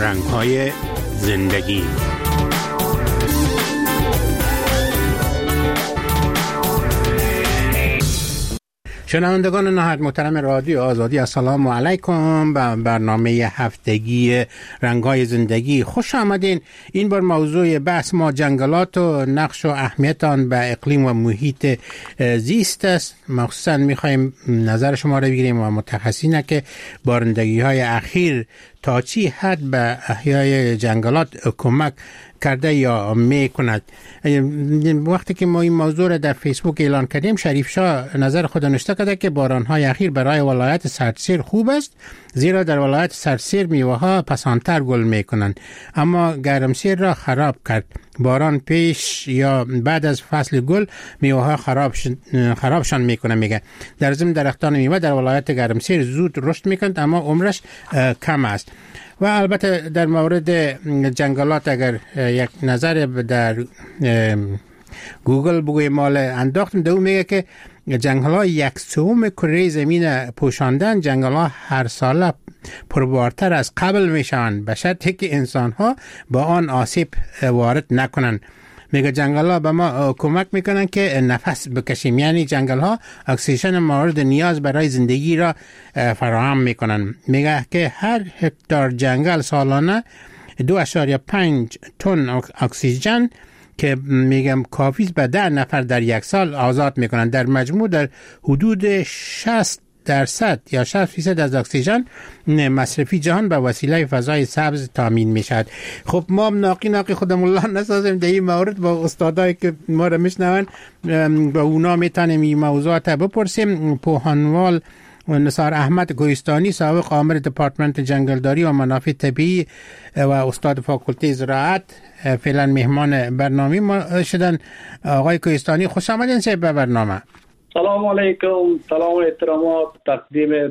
رنگ‌های زندگی. شنوندگان نهایت محترم رادیو آزادی، السلام علیکم. به برنامه هفتگی رنگ‌های زندگی خوش آمدین. این بار موضوع بحث ما جنگلات و نقش و اهمیت آن به اقلیم و محیط زیست است. مخصوصا می‌خوایم نظر شما را بگیریم و متخصصین که بارندگی‌های اخیر تا چی حد به احیای جنگلات کمک کرده یا می کند. وقتی که ما این موضوع را در فیسبوک اعلان کردیم، شریف شاه نظر خود نوشته کرده که باران‌های اخیر برای ولایت سردسیر خوب است، زیرا در ولایت سردسیر میوه‌ها پسانتر گل می کنند، اما گرمسیر را خراب کرد. باران پیش یا بعد از فصل گل میوه‌ها خرابشان میکنه. میگه در ضمن درختان میوه در ولایت گرمسیر زود رشد میکنند اما عمرش کم است. و البته در مورد جنگلات اگر یک نظر در گوگل بگوی مال انداختم، دو میگه که جنگل‌ها 1/3 کره زمین پوشاندن. جنگل‌ها هر ساله پربارتر از قبل میشوند به شرطی که انسان‌ها با آن آسیب وارد نکنند. میگه جنگل‌ها به ما کمک میکنن که نفس بکشیم، یعنی جنگل‌ها اکسیژن مورد نیاز برای زندگی را فراهم میکنن. میگه که هر هکتار جنگل سالانه 2.5 تن اکسیژن که میگم کافی است به 10 نفر در یک سال آزاد میکنن. در مجموع در حدود 60% یا 60% از اکسیژن مصرفی جهان به وسیله فضای سبز تامین میشد. خب ما ناقی خودمون الله نسازیم در این مورد، با استادایی که ما را میشنون با اونا میتونیم این موضوعات بپرسیم. پوهانوال نثار احمد کوهستانی، سابق آمر دپارتمنت جنگلداری و منافع طبیعی و استاد فاکولته زراعت، فعلا مهمان برنامه ما شدن. آقای کوهستانی خوش آمدین به برنامه. سلام علیکم، سلام و احترامات تقدیم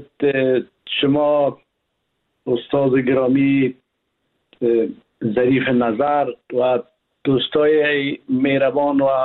شما استاد گرامی ظریف نظر و دوستای مهربان و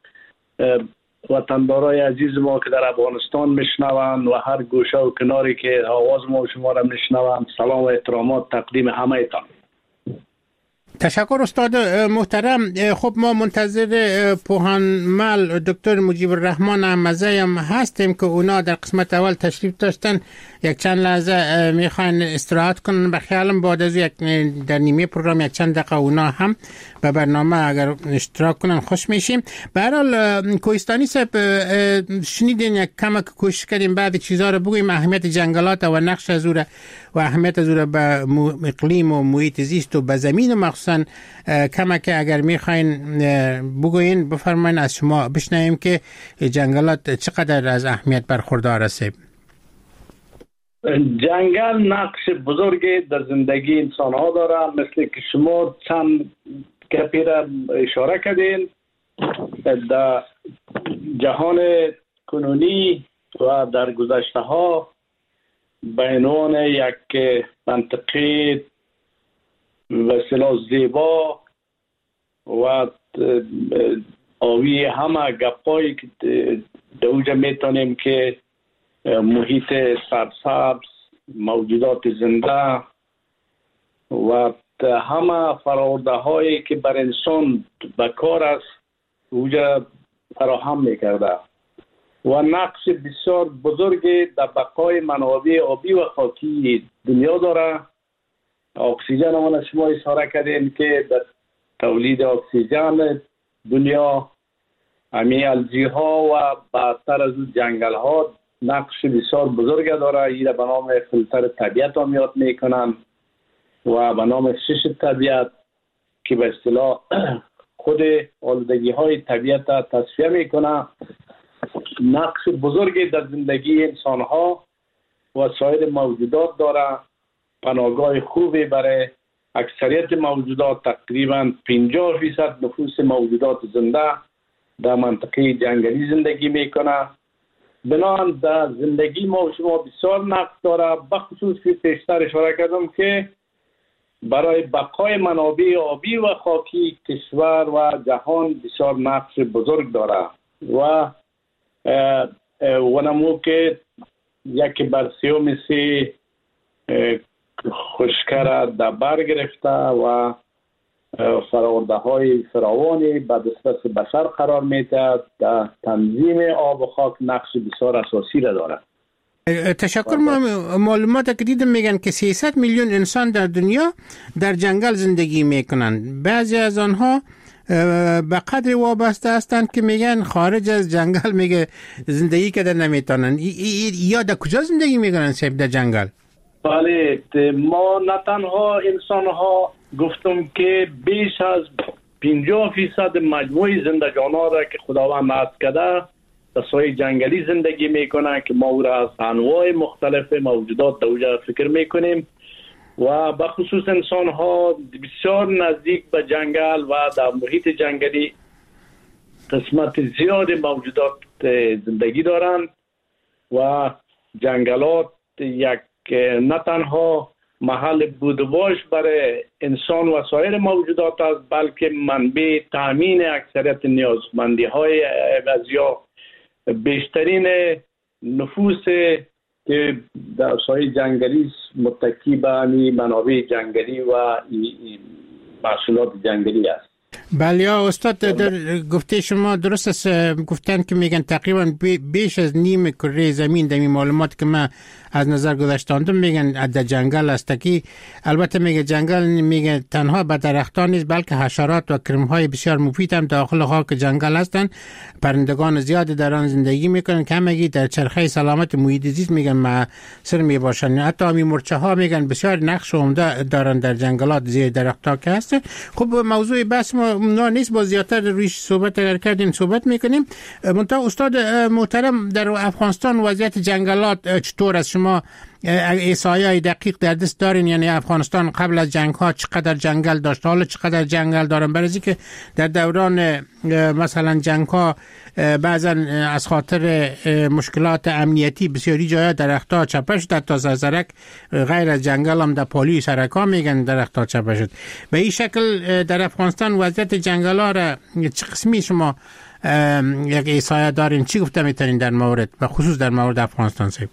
وطندارای عزیز ما که در افغانستان میشنوند و هر گوشه و کناری که آواز ما و شما را میشنوند، سلام و احترامات تقدیم همه تان. تشکر استاد محترم. خب ما منتظر پوهانمل دکتر مجیب الرحمن احمدزی هم هستیم که اونا در قسمت اول تشریف داشتن، یک چند لحظه میخواین استراحت کنن. به خیالم بعد از در نیمه پروگرام یک چند دقیقه اونا هم به برنامه اگر اشتراک کنن خوش میشیم. به هر حال کوهستانی صاحب، شنیدین یک کمک کوشش کردیم بعد چیزا رو بگویم، اهمیت جنگلات و نقش از و اهمیت از به اقلیم و محیط زیست و به زمین، و مخصوصا کمک اگر میخواین بگوین بفرمایین، از شما بشنویم که جنگلات چقدر از اهمیت برخوردار است. جنگل نقش بزرگی در زندگی انسان ها داره، مثل که شما چند گپی را اشاره کردین. در جهان کنونی و در گذشته ها به عنوان یک منطقه وسیله زیبا و آوی همه گپایی که در اونجا میتونیم که محیط سرسبز، موجودات زنده و همه فراورده هایی که بر انسان بکار است اونجا فراهم میکرده و نقش بسیار بزرگی در بقای منابع آبی و خاکی دنیا داره. اکسیژن آن شما اشاره کردین که در تولید اکسیژن دنیا همه الژی ها و بعدتر از جنگل ها نقش بسیار بزرگ داره. این به نام فیلتر طبیعت هم یاد میکنن و به نام شش طبیعت که به اصطلاح خود آلودگی های طبیعت تصفیه میکنه. نقش بزرگی در زندگی انسان ها و سایر موجودات داره. پناهگاه خوبی برای اکثریت موجودات، تقریبا 50% نفوس موجودات زنده در منطقه جنگلی زندگی میکنه. بنابراین در زندگی ما و شما بسیار نقش داره، بخصوص که پیشتر اشاره کردم که برای بقای منابع آبی و خاکی کشور و جهان بسیار نقش بزرگ داره و ونمو که یکی بر 3 مثل خشکر در بر گرفته و فرآورده های فراوانی به دسترس بشر قرار میده. در تنظیم آب و خاک نقش بسیار اساسی را دارد. تشکر. معلومات که دیدم میگن که 300 میلیون انسان در دنیا در جنگل زندگی میکنن. بعضی از آنها به قدر وابسته هستند که میگن خارج از جنگل میگه زندگی کردن نمیتونن. یا در کجا زندگی میکنن صاحب در جنگل؟ بله، ما نه تنها انسان ها گفتم که بیش از 50% مجموع زندگانان را که خداوند عطا کرده در سایه جنگلی زندگی میکنن که ما او را از انواع مختلف موجودات در فکر میکنیم و به خصوص انسان ها بسیار نزدیک به جنگل و در محیط جنگلی قسمت زیاد موجودات زندگی دارند و جنگلات یک نه تنها محل بودواش برای انسان و سایر موجودات است بلکه منبع تامین اکثریت نیازمندی های یا بیشترین نفوس که در سایه جنگلی متکی به منابع جنگلی و محصولات جنگلی است. بله استاد، در گفته شما درست است. گفتن که میگن تقریبا بیش از نیم کره زمین در این معلومات که من از نظر گذاشتم میگن در جنگل است. که البته میگه جنگل میگه تنها به درختان نیست بلکه حشرات و کرمهای بسیار مفید هم داخل خاک جنگل هستند. پرندگان زیادی در آن زندگی میکنن که همگی در چرخه سلامت محیط زیست میگن مؤثر میباشن. حتی همین مرچه ها میگن بسیار نقش عمده دارن در جنگلات زیر درختها که هست. خب موضوع بحث ما نیست، با زیادتر رویش صحبت اگر کردیم صحبت میکنیم. منتها استاد محترم، در افغانستان وضعیت جنگلات چطور است؟ شما احصایه‌ای دقیق در دست دارین؟ یعنی افغانستان قبل از جنگ ها چقدر جنگل داشت، حالا چقدر جنگل دارن؟ برای که در دوران مثلا جنگ ها بعضا از خاطر مشکلات امنیتی بسیاری جاها درختها چپه شد، تا زرزرک غیر از جنگل هم در پالی سرکا میگن درختها چپه شد. به این شکل در افغانستان وضعیت جنگل ها را چه قسمی شما یک احصایه دارین؟ چی گفته میتونین در مورد و خصوص در مورد افغانستان صاحب؟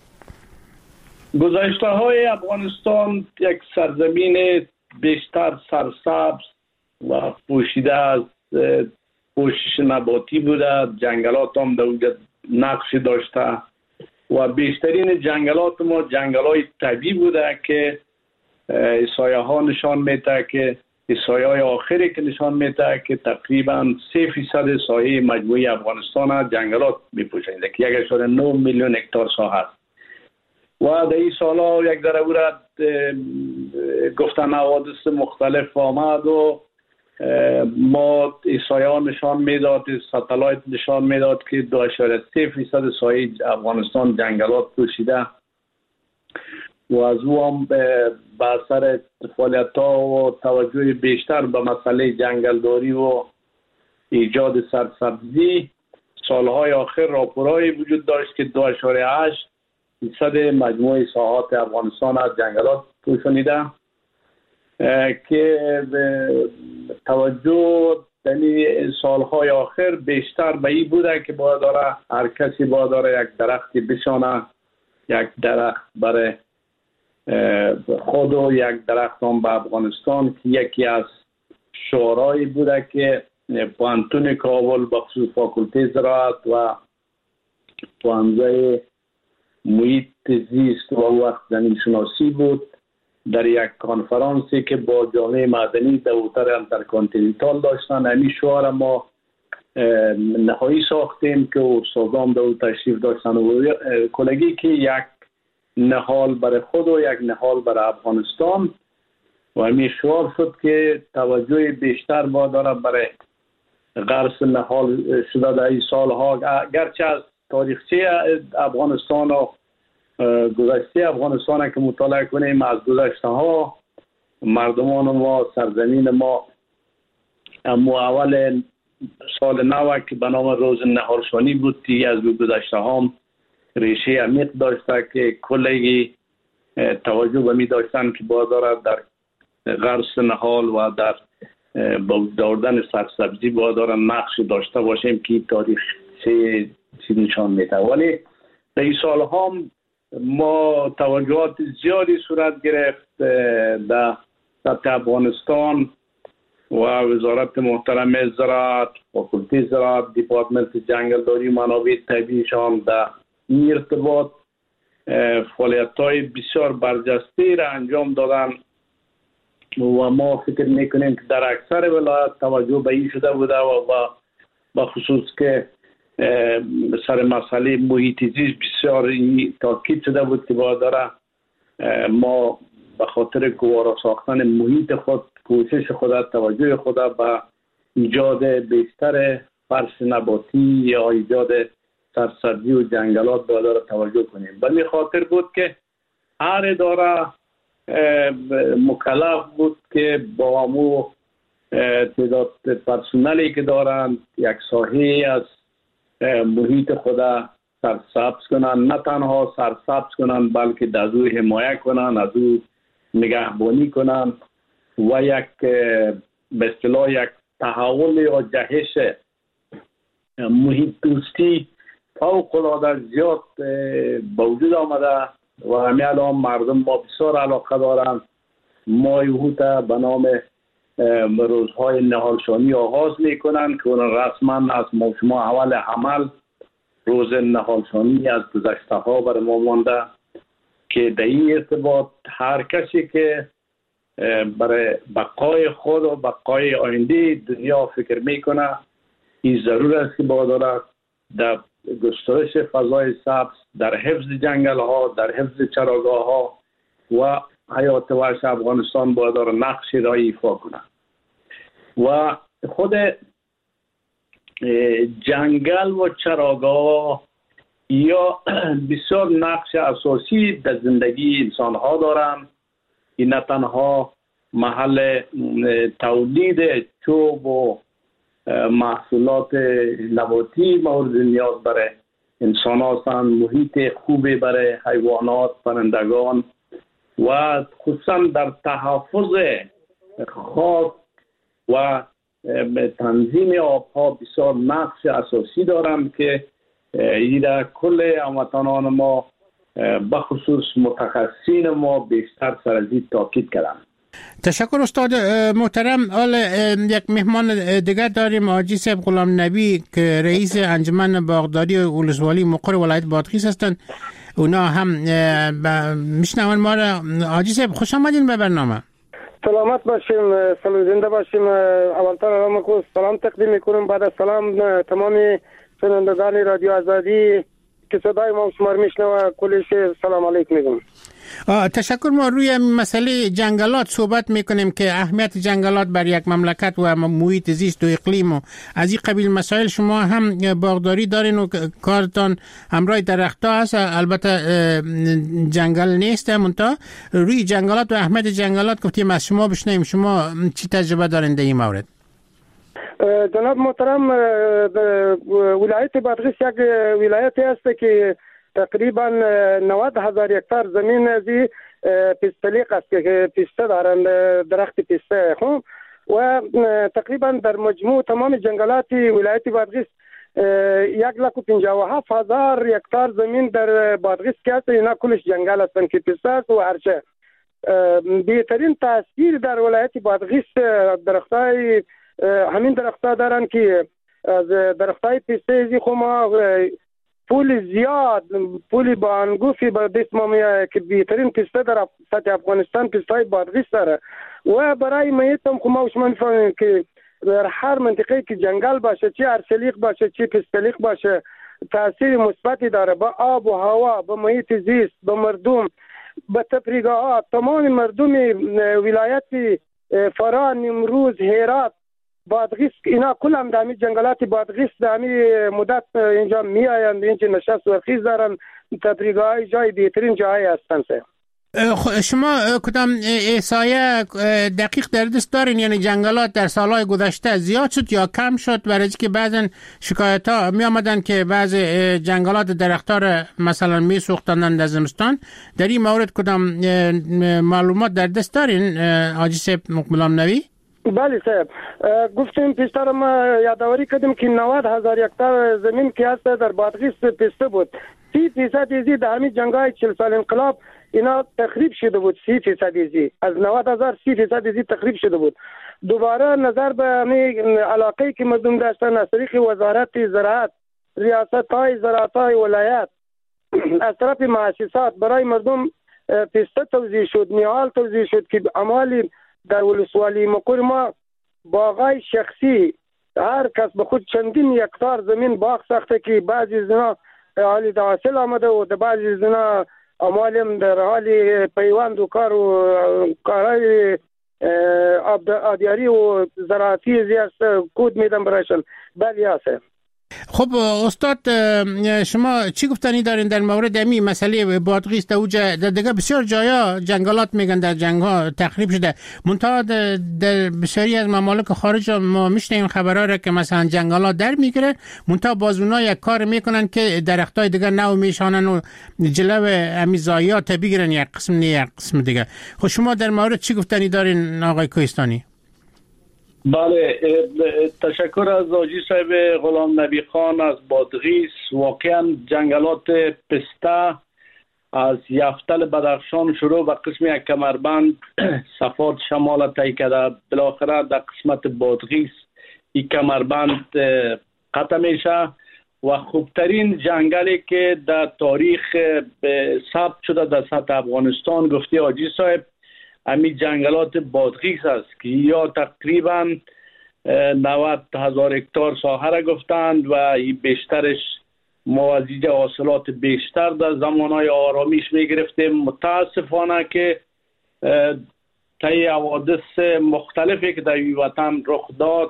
گذشته های افغانستان یک سرزمین بیشتر سرسبز و پوشیده از پوشش نباتی بوده. جنگلات هم در اونجا نقشی داشته و بیشترین جنگلات ما جنگلات طبیعی بوده که احصایه ها نشان میده که احصایه های آخری که نشان میده که تقریبا 3% ساحه مجموعی افغانستان جنگلات میپوشند که 1.9 میلیون هکتار ساحه است. و در این سالا یک ضرورت گفتن حوادث مختلف آمد و ما احصایه نشان میداد، ساتلایت نشان میداد که 2.3% ساحه افغانستان جنگلات پوشیده و از او هم به اثر فعالیت ها و توجه بیشتر به مسئله جنگلداری و ایجاد سرسبزی سالهای آخر راپورهایی وجود داشت که 2.8% مجموع ساحات افغانستان از جنگلات پوشانیده که توجه در سالهای آخر بیشتر به این بوده که باید داره هر کسی باید داره یک درختی بشانه، یک درخت برای خود و یک درخت هم به افغانستان که یکی از شعارهایی بوده که پوهنتون کابل بخصوص فاکولته زراعت و پوهنځی محیط زیست و وقت زمین شناسی بود در یک کنفرانسی که با جامعه مدنی در اوتر انترکانتیننتال داشتن. همین شعار ما نهایی ساختیم که استادان در تشریف داشتن و کلگی که یک نهال برای خود و یک نهال برای افغانستان و همین شعار شد که توجه بیشتر با داره برای غرس نهال شده در این سالها. گرچه از تاریخچه افغانستان و گذشته افغانستان که مطالعه کنیم، از گذشته ها مردمان ما سرزمین ما اما اول سال نو که به نام روز نهارشانی بود که از گذشته ها ریشه عمیق داشته که کلی توجه به می داشتن که باید دارد در غرس نهال و در داردن سرسبزی باید دارد نقش داشته باشیم که تاریخ چی نشان میده. ولی در این سال هم ما توجهات زیادی صورت گرفت در سطح افغانستان و وزارت محترم زراعت، فاکولته زراعت، دیپارتمنت جنگلداری منابع طبیعیشان در این ارتباط فعالیت‌های بسیار برجسته را انجام دادن و ما فکر میکنیم که در اکثر ولایات توجه به این شده بوده و به خصوص که سر مسئله محیط زیست بسیار تاکید شده بود که باید داره ما به خاطر گوارا ساختن محیط خود کوشش خود، توجه خود به ایجاد بیشتر فرش نباتی یا ایجاد سرسبزی و جنگلات باید داره توجه کنیم. به این خاطر بود که هر اداره مکلف بود که با همو تعداد پرسنلی که دارند یک ساحه از محیط خود سرسبز کنند، نه تنها سرسبز کنند بلکه از او حمایت کنند، از او نگهبانی کنند و یک به اصطلاح یک تحول یا جهش محیط دوستی فوق‌العاده زیاد به وجود آمده و همین الان مردم ما بسیار علاقه دارند. ما یهوتا به نام روزهای نهالشانی آغاز میکنند که اون رسما از شما اول عمل روز نهالشانی از گذشته ها بر ما مانده که در این ارتباط هر کسی که برای بقای خود و بقای آینده دنیا فکر میکنه این ضرور است که باید در گسترش فضای سبز، در حفظ جنگل ها، در حفظ چراگاه ها و حیات وحش افغانستان باید نقشی را ایفا کنه. و خود جنگل و چراگاه یا بسیار نقش اساسی در زندگی انسان ها دارند. این نه تنها محل تولید چوب و محصولات نباتی مورد نیاز برای انسان هستند، محیط خوبی برای حیوانات، پرندگان و خصوصا در تحفظ خاک و تنظیم آبها بسیار نقش اساسی دارند که این کل هموطنان ما بخصوص متخصصین ما بیشتر سر از این تاکید کردند. تشکر استاد محترم. حالا یک مهمان دیگر داریم، حاجی صاحب غلام نبی که رئیس انجمن باغداری ولسوالی مقر ولایت بادغیس هستند. اونا هم میشنون ما را. حاجی صاحب خوش آمدین به برنامه. سلامت باشیم، زنده باشیم. اولتر سلام تقدیم میکنم، بعد از سلام تمام شنوندگان رادیو آزادی که صدای ما شما میشنوه کلش سلام علیکم میگم. تشکر. ما روی مسئله جنگلات صحبت میکنیم که اهمیت جنگلات بر یک مملکت و محیط زیست و اقلیم و از این قبیل مسائل. شما هم باغداری دارین و کارتان همراه درخت‌ها هست، البته جنگل نیست. منتها روی جنگلات و اهمیت جنگلات گفتیم از شما بشنویم. شما چی تجربه دارین در این مورد؟ جناب محترم، ولایت بادغیس یک ولایتی است که تقریبا 90,000 هکتار زمین از پیستلیق است که پیسته دارند، درخت پیسته خون، و تقریبا در مجموع تمام جنگلات ولایت بادغیس 157,000 هکتار زمین در بادغیس که است. اینا کلش جنگل هستند که پیسته است و هرچه. بهترین تاثیر در ولایت بادغیس درختای همین درخت‌ها دارن که از درختای پیسته ازی خما پول زیاد، پول با انگوفی به دست ما میاد که بهترین پیسته در سطح افغانستان پیسته‌های بادغیس داره و برای محیط هم خما شما میفهمین که در هر منطقه که جنگل باشه، چه ارسلیق باشه چه پیستلیق باشه، تاثیر مثبتی داره به آب و هوا، به محیط زیست، به مردم، به تفریحات. تمام مردم ولایت فرا، نیمروز، هرات، بادغیس اینا کلهم در همین جنگلات بادغیس در همین مدت اینجا می آیند، اینجا نشست و خیز دارن، تفریحگاه جای بهترین جای هستند. شما کدام احصایه دقیق در دست دارین؟ یعنی جنگلات در سالهای گذشته زیاد شد یا کم شد؟ برای که بعضن شکایت ها می آمدن که بعض جنگلات درختار مثلا می سوختندن در زمستان. در این مورد کدام معلومات در دست دارین حاجی صاحب غلام نبی؟ بله صاحب، گفتیم پیشتر ما یادآوری کردیم که 90,000 هکتار زمین که هست در بادغیس پیسته بود 30% ازی در همین جنگ‌های 40 سال انقلاب اینا تخریب شده بود. 30% ازی از 90,000 30% ازی تخریب شده بود. دوباره نظر به علاقه که مردم داشتن از طریق وزارت زراعت، ریاست‌های زراعت‌های ولایت از طرف مؤسسات برای مردم پسته توزیع شد، نیال توزیع شد که عمالی در ولسوالی مقر ما باغای شخصی هر کس به خود چندین هکتار زمین باغ ساخته که بعضی زنا حالی حاصل آمده و در بعضی زنا عمالیم در حال پیوند و کار و کارهای آبیاری و زراعتی زیست کود میدن برایشان. بلی هسته. خب استاد شما چی گفتنی دارین در مورد امی مسئله بادغیس؟ دیگه بسیار جایا جنگلات میگن در جنگ ها تخریب شده، منتها در بسیاری از ممالک خارج ما میشنیم خبرها را که مثلا جنگلات در میگیره، منتها باز اونا یک کار میکنن که درختای دیگه نو میشانن و جلو امی ضایعات بگیرن، یک قسم نه یک قسم دیگه. خب شما در مورد چی گفتنی دارین آقای کوهستانی؟ بله، تشکر از حاجی صاحب غلام نبی خان از بادغیس. واقعا جنگلات پسته از یفتل بدخشان شروع به قسم یک کمربند صفات شمال طی کرده، بالاخره در قسمت بادغیس این کمربند قطع میشه و خوبترین جنگلی که در تاریخ ثبت شده در سطح افغانستان گفته حاجی صاحب همین جنگلات بادغیس است که یا تقریبا 90,000 هکتار ساحه را گفتند و این بیشترش موازی حاصلات بیشتر در زمانهای آرامیش میگرفتیم. متاسفانه که طی حوادث مختلفی که در این وطن رخ داد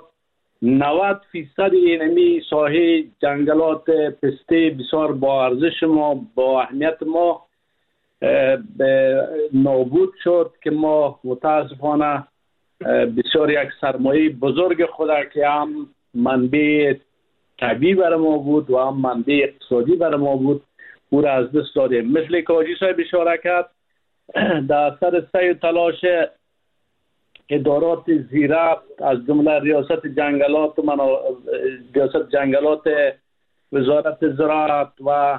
90% اینمی ساحه جنگلات پسته بسیار با ارزش ما با اهمیت ما نابود شد که ما متاسفانه بسیار یک سرمایه بزرگ خود که هم منبع طبیعی برای ما بود و هم منبع اقتصادی برای ما بود او را از دست دادیم. مثل که حاجی صاحب اشاره کرد در اثر سعی و تلاش ادارات زیربط از جمله ریاست جنگلات وزارت زراعت و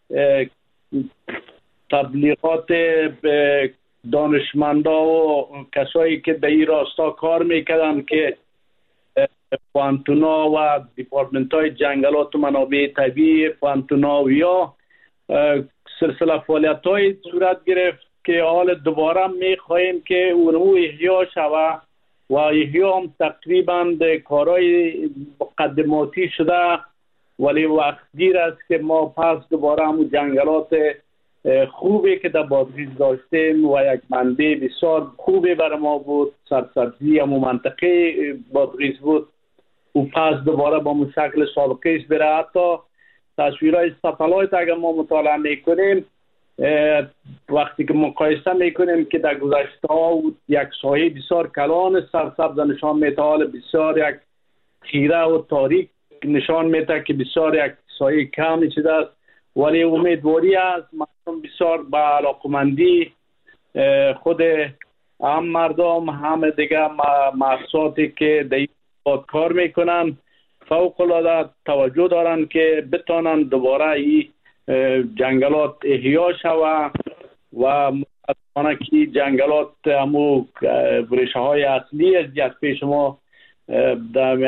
تبلیغات دانشمندا و کسایی که در این راستا کار میکردن که پوانتونا و دیپارتمنت های جنگلات و منابع طبیعی پوانتونا یا سلسله فعالیت های صورت گرفت که حال دوباره میخواهیم که اونو احیا شود و احیا هم تقریبا کارهای مقدماتی شده، ولی وقت دیر است که ما پس دوباره همون جنگلات خوبی که در بادغیس داشتیم و یک منبع بسیار خوبی برای ما بود، سرسبزی همون منطقه بادغیس بود و پس دوباره با شکل سابقه است بره. حتی تصویرهای ستلایت اگر ما مطالعه میکنیم وقتی که مقایسه میکنیم که در گذشته ها یک سایه بسیار کلان سرسبز نشان میده، حال بسیار یک تیره و تاریک نشان میده که بسیار یک سایه کم شده است، ولی امیدواری است مردم بسیار با علاقمندی خود هم مردم هم دیگه مؤسساتی که در این کار میکنن فوق العاده توجه دارن که بتانن دوباره این جنگلات احیا شود و متاسفانه که جنگلات همو ریشه های اصلی از پیش ما در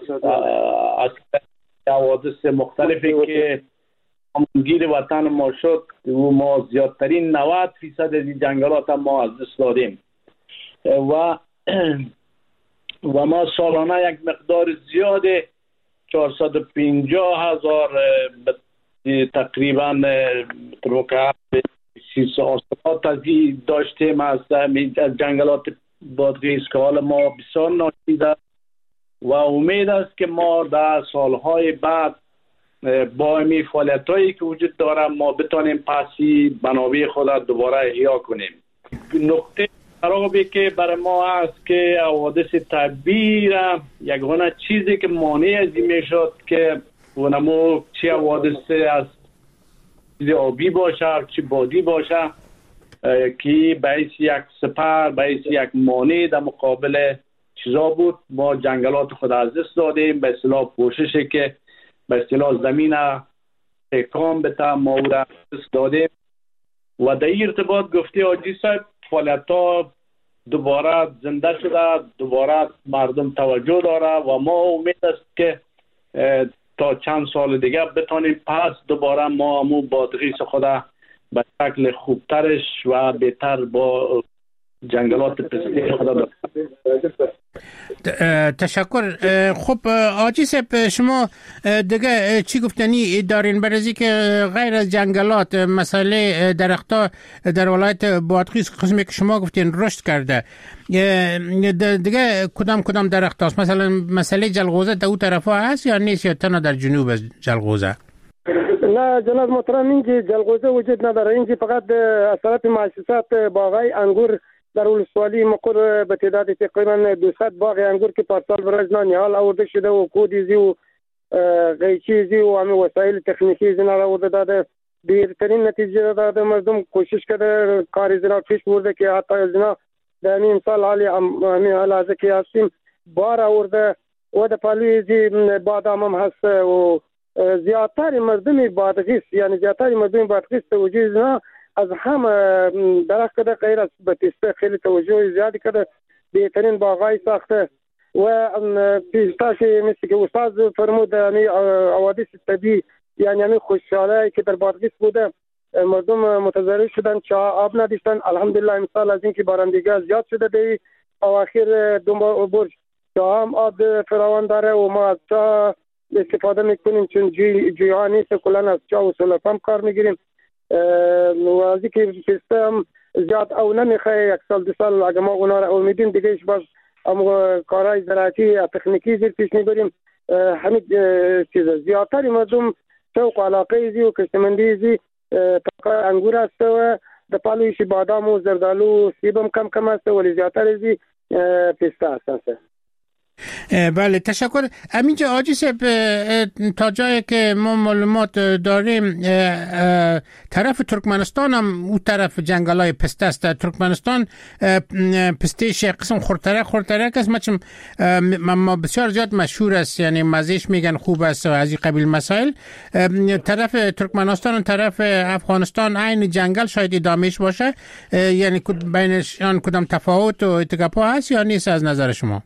حوادث مختلفی که گیر وطن ما شد و ما زیادترین 90% از این جنگلات هم ما از دست دادیم و ما سالانه یک مقدار زیاد 450,000 تقریبا حاصلات از این داشتیم از جنگلات بادغیس که حال ما بسیار ناچیده و امید است که ما در سالهای بعد با این فعالیتایی که وجود داره ما بتانیم پسی منابع خود دوباره احیا کنیم. نقطه خرابی که برای ما هست که حوادث طبیعی را یگانه چیزی که مانع از این میشد که ونمو چی حوادث از چیز آبی باشه چی بادی باشه که باعث یک سپر باعث یک مانع در مقابل چیزا بود. ما جنگلات خود از دست دادیم به اصطلاح پوششی که به اصطلاح زمین استحکام بده ما او را دادیم و در این ارتباط گفته حاجی صاحب فعالیت ها دوباره زنده شده، دوباره مردم توجه داره و ما امید است که تا چند سال دیگه بتانیم پس دوباره ما همو بادغیس خدا به شکل خوبترش و بهتر با جنگلات پستی خدا تشکر. خب آجی صاحب شما دیگه چی گفتنی دارین برای که غیر از جنگلات مسئله درختها در ولایت بادغیس قسمی که شما گفتین رشد کرده دیگه کدام درخت هست؟ مثلا مسئله جلغوزه در اون طرف ها هست یا نیست یا تنها در جنوب از جلغوزه؟ نه جناب محترم اینجا جلغوزه وجود نداره. اینجا فقط اثرات مؤسسات باغای انگور در ولسوالی مقر به تعداد تقریبا 200 باغ انگور که پارسال برای نهال آورده شده و کودیزی و قیچیزی و همه وسایل تکنیکی زنا آورده داده. بهترین نتیجه داده. مردم کوشش کرده کار زنا پیش برده که حتی زنا در این سال حالی حالازه که هستیم بار آورده و در پالوی زی بادام هم هست و زیادتر مردم بادغیس یعنی زیادتر مردم بادغیس توجه زنا از هم درخت کده غیر از بتیسته خیلی توجه زیادی کده. بهترین باغای ساخته و پیشتاش مثل که استاد فرمود حوادث طبیعی یعنی همین خوشحالی که در بادغیس بوده مردم متضرر شدن، چا آب نداشتن. الحمدلله مثال از اینکه بارندگی زیاد شده دی اواخر دو برج چا هم آب فراوان داره و ما از چا استفاده میکنیم چون جویها نیست کلان از چا و سلفم کار میگیریم و از اینکه پسته هم زیاد او نمیخواه یک سال دو سال اگه ما اونا را امیدیم دیگه ایش باز کارهای زراعتی تکنیکی زیر پیش میبریم. همین چیز زیادتر مردم شوق و علاقه زی و کشتمندی زی تاکار انگور است و در پالویش بادام و زردالو و سیب هم کم است ولی زیادتر زی پسته است. بله تشکر. همینجا آجی صاحب تا جایی که ما معلومات داریم طرف ترکمنستان هم اون طرف جنگلای پسته است. ترکمنستان پستهش قسم خورتره است ما بسیار زیاد مشهور است یعنی مزهش میگن خوب است و از این قبیل مسائل. طرف ترکمنستان و طرف افغانستان عین جنگل شاید ادامهش باشه یعنی بینشان کدام تفاوت و اتفاق هست یا نیست از نظر شما؟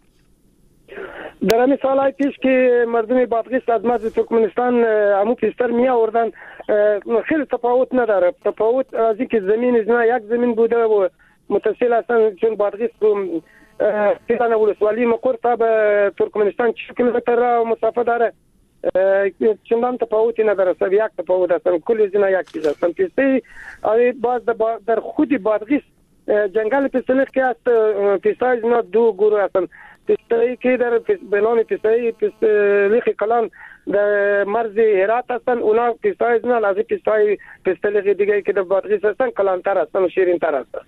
در همین سالهای پیش که مردم بادغیس از مرز ترکمنستان همون پیشتر می آوردن خیلی تفاوت نداره. تفاوت از اینکه زمین زنا یک زمین بوده و متصل هستن چون بادغیس پیران ولسوالی مقر تا به ترکمنستان 4 کیلومتر را مسافت داره. چندان تفاوتی نداره. سب یک تفاوت هستن کل زنا یک چیز هستن. پیسته باز در خود بادغیس جنگل پیستلیخ که هست پیسته زنا 2 گروه هستن. پیستایی که در بنام پیستایی لیخ کلان در مرز هرات هستن اونا پیستایی زنان از پیستایی پیستلیخ دیگه که در بادغیس هستن کلان تر هستن و شیرین تر هستن.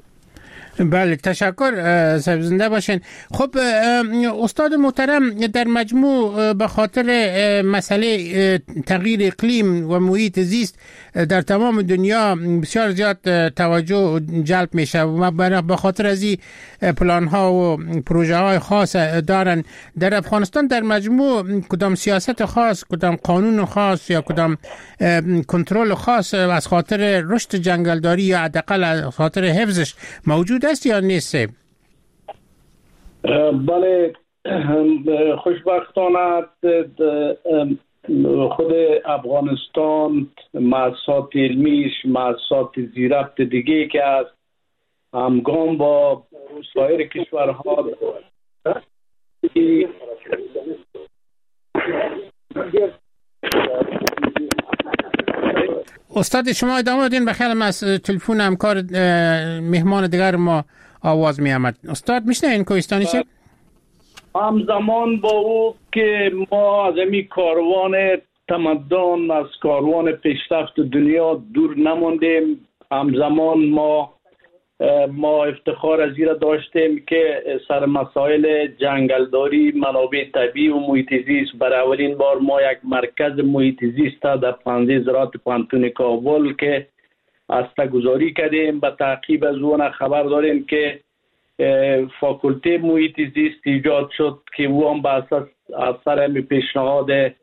بله تشکر زنده باشین. خب استاد محترم در مجموع به خاطر مسئله تغییر اقلیم و محیط زیست در تمام دنیا بسیار زیاد توجه جلب میشه و به خاطر از این پلان ها و پروژه های خاص دارن. در افغانستان در مجموع کدام سیاست خاص، کدام قانون خاص یا کدام کنترل خاص از خاطر رشد جنگلداری یا حداقل از خاطر حفظش موجود است یا نیست؟ بله خوشبختانه خود افغانستان مؤسسات علمیش مؤسسات زیربط دیگه که از همگام با سایر کشورها استاد شما ادامه دادین. بخیرم از تلفن همکار مهمان دیگر ما آواز می آمد. استاد میشنوین کوهستانی چه؟ همزمان با او که ما از این کاروان تمدن از کاروان پیشرفت دنیا دور نماندیم. همزمان ما افتخار از این داشتیم که سر مسائل جنگلداری منابع طبیعی و محیط زیست برای اولین بار ما یک مرکز محیط زیست در پانزه زراعت پانتون کابل که هسته‌گذاری کردیم. به تعقیب از اون خبر داریم که فاکولته محیط زیست ایجاد شد که او هم به اثر پیشنهاد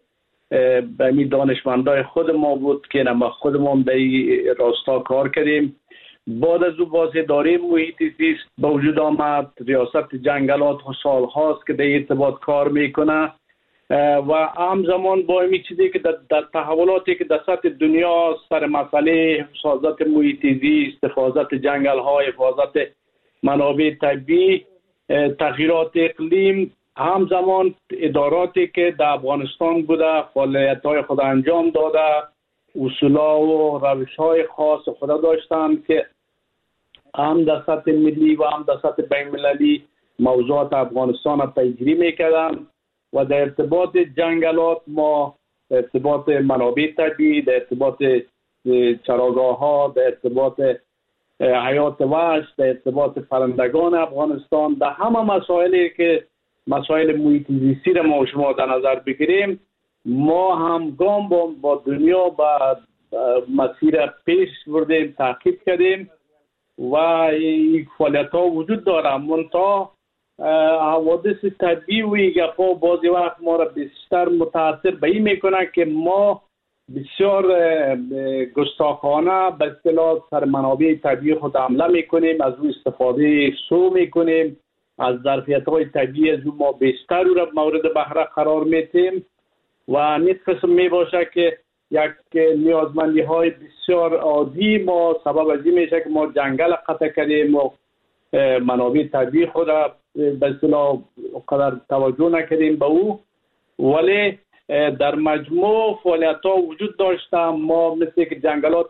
به دانشمندای خود ما بود که ما خودمون در این راستا کار کردیم. بعد از او باز اداره محیط زیست به وجود آمد. ریاست جنگلات سال هاست که در ارتباط کار میکنه و همزمان با این چیزی که در تحولاتی که در سطح دنیا سر مسئله حفاظت محیط زیست، حفاظت جنگل ها، حفاظت منابع طبیعی، تغییرات اقلیم، همزمان اداراتی که در افغانستان بوده فعالیت های خود انجام داده، اصولا و روش های خاص خود داشتند که هم در سطح ملی و هم در سطح بین المللی موضوعات افغانستان را پیگیری میکردن و در ارتباط جنگلات ما در ارتباط منابع طبیعی، در ارتباط چراگاه ها، در ارتباط حیات وحش، در ارتباط پرندگان افغانستان، در همه مسائلی که مسائل محیط زیستی را ما شما در نظر بگیریم، ما همگام با دنیا با مسیر پیش بردیم، تعقیب کردیم و این فعالیت ها وجود داره. منتها حوادث طبیعی و این گپا بعضی وقت ما را بیشتر متاثر به این میکنه که ما بسیار گستاخانه به اصطلاح سر منابع طبیعی خود حمله میکنیم، از او استفاده سو میکنیم، از ظرفیت های طبیعی از او ما بیشتر او را مورد بهره قرار میتیم و نیز قسم میباشه که یک نیازمندی های بسیار عادی ما سبب از این میشه که ما جنگل قطع کردیم و منابع طبیعی خود را به اصطلاح قدر توجه نکردیم به او، ولی در مجموع فعالیت ها وجود داشته. ما مثل که جنگلات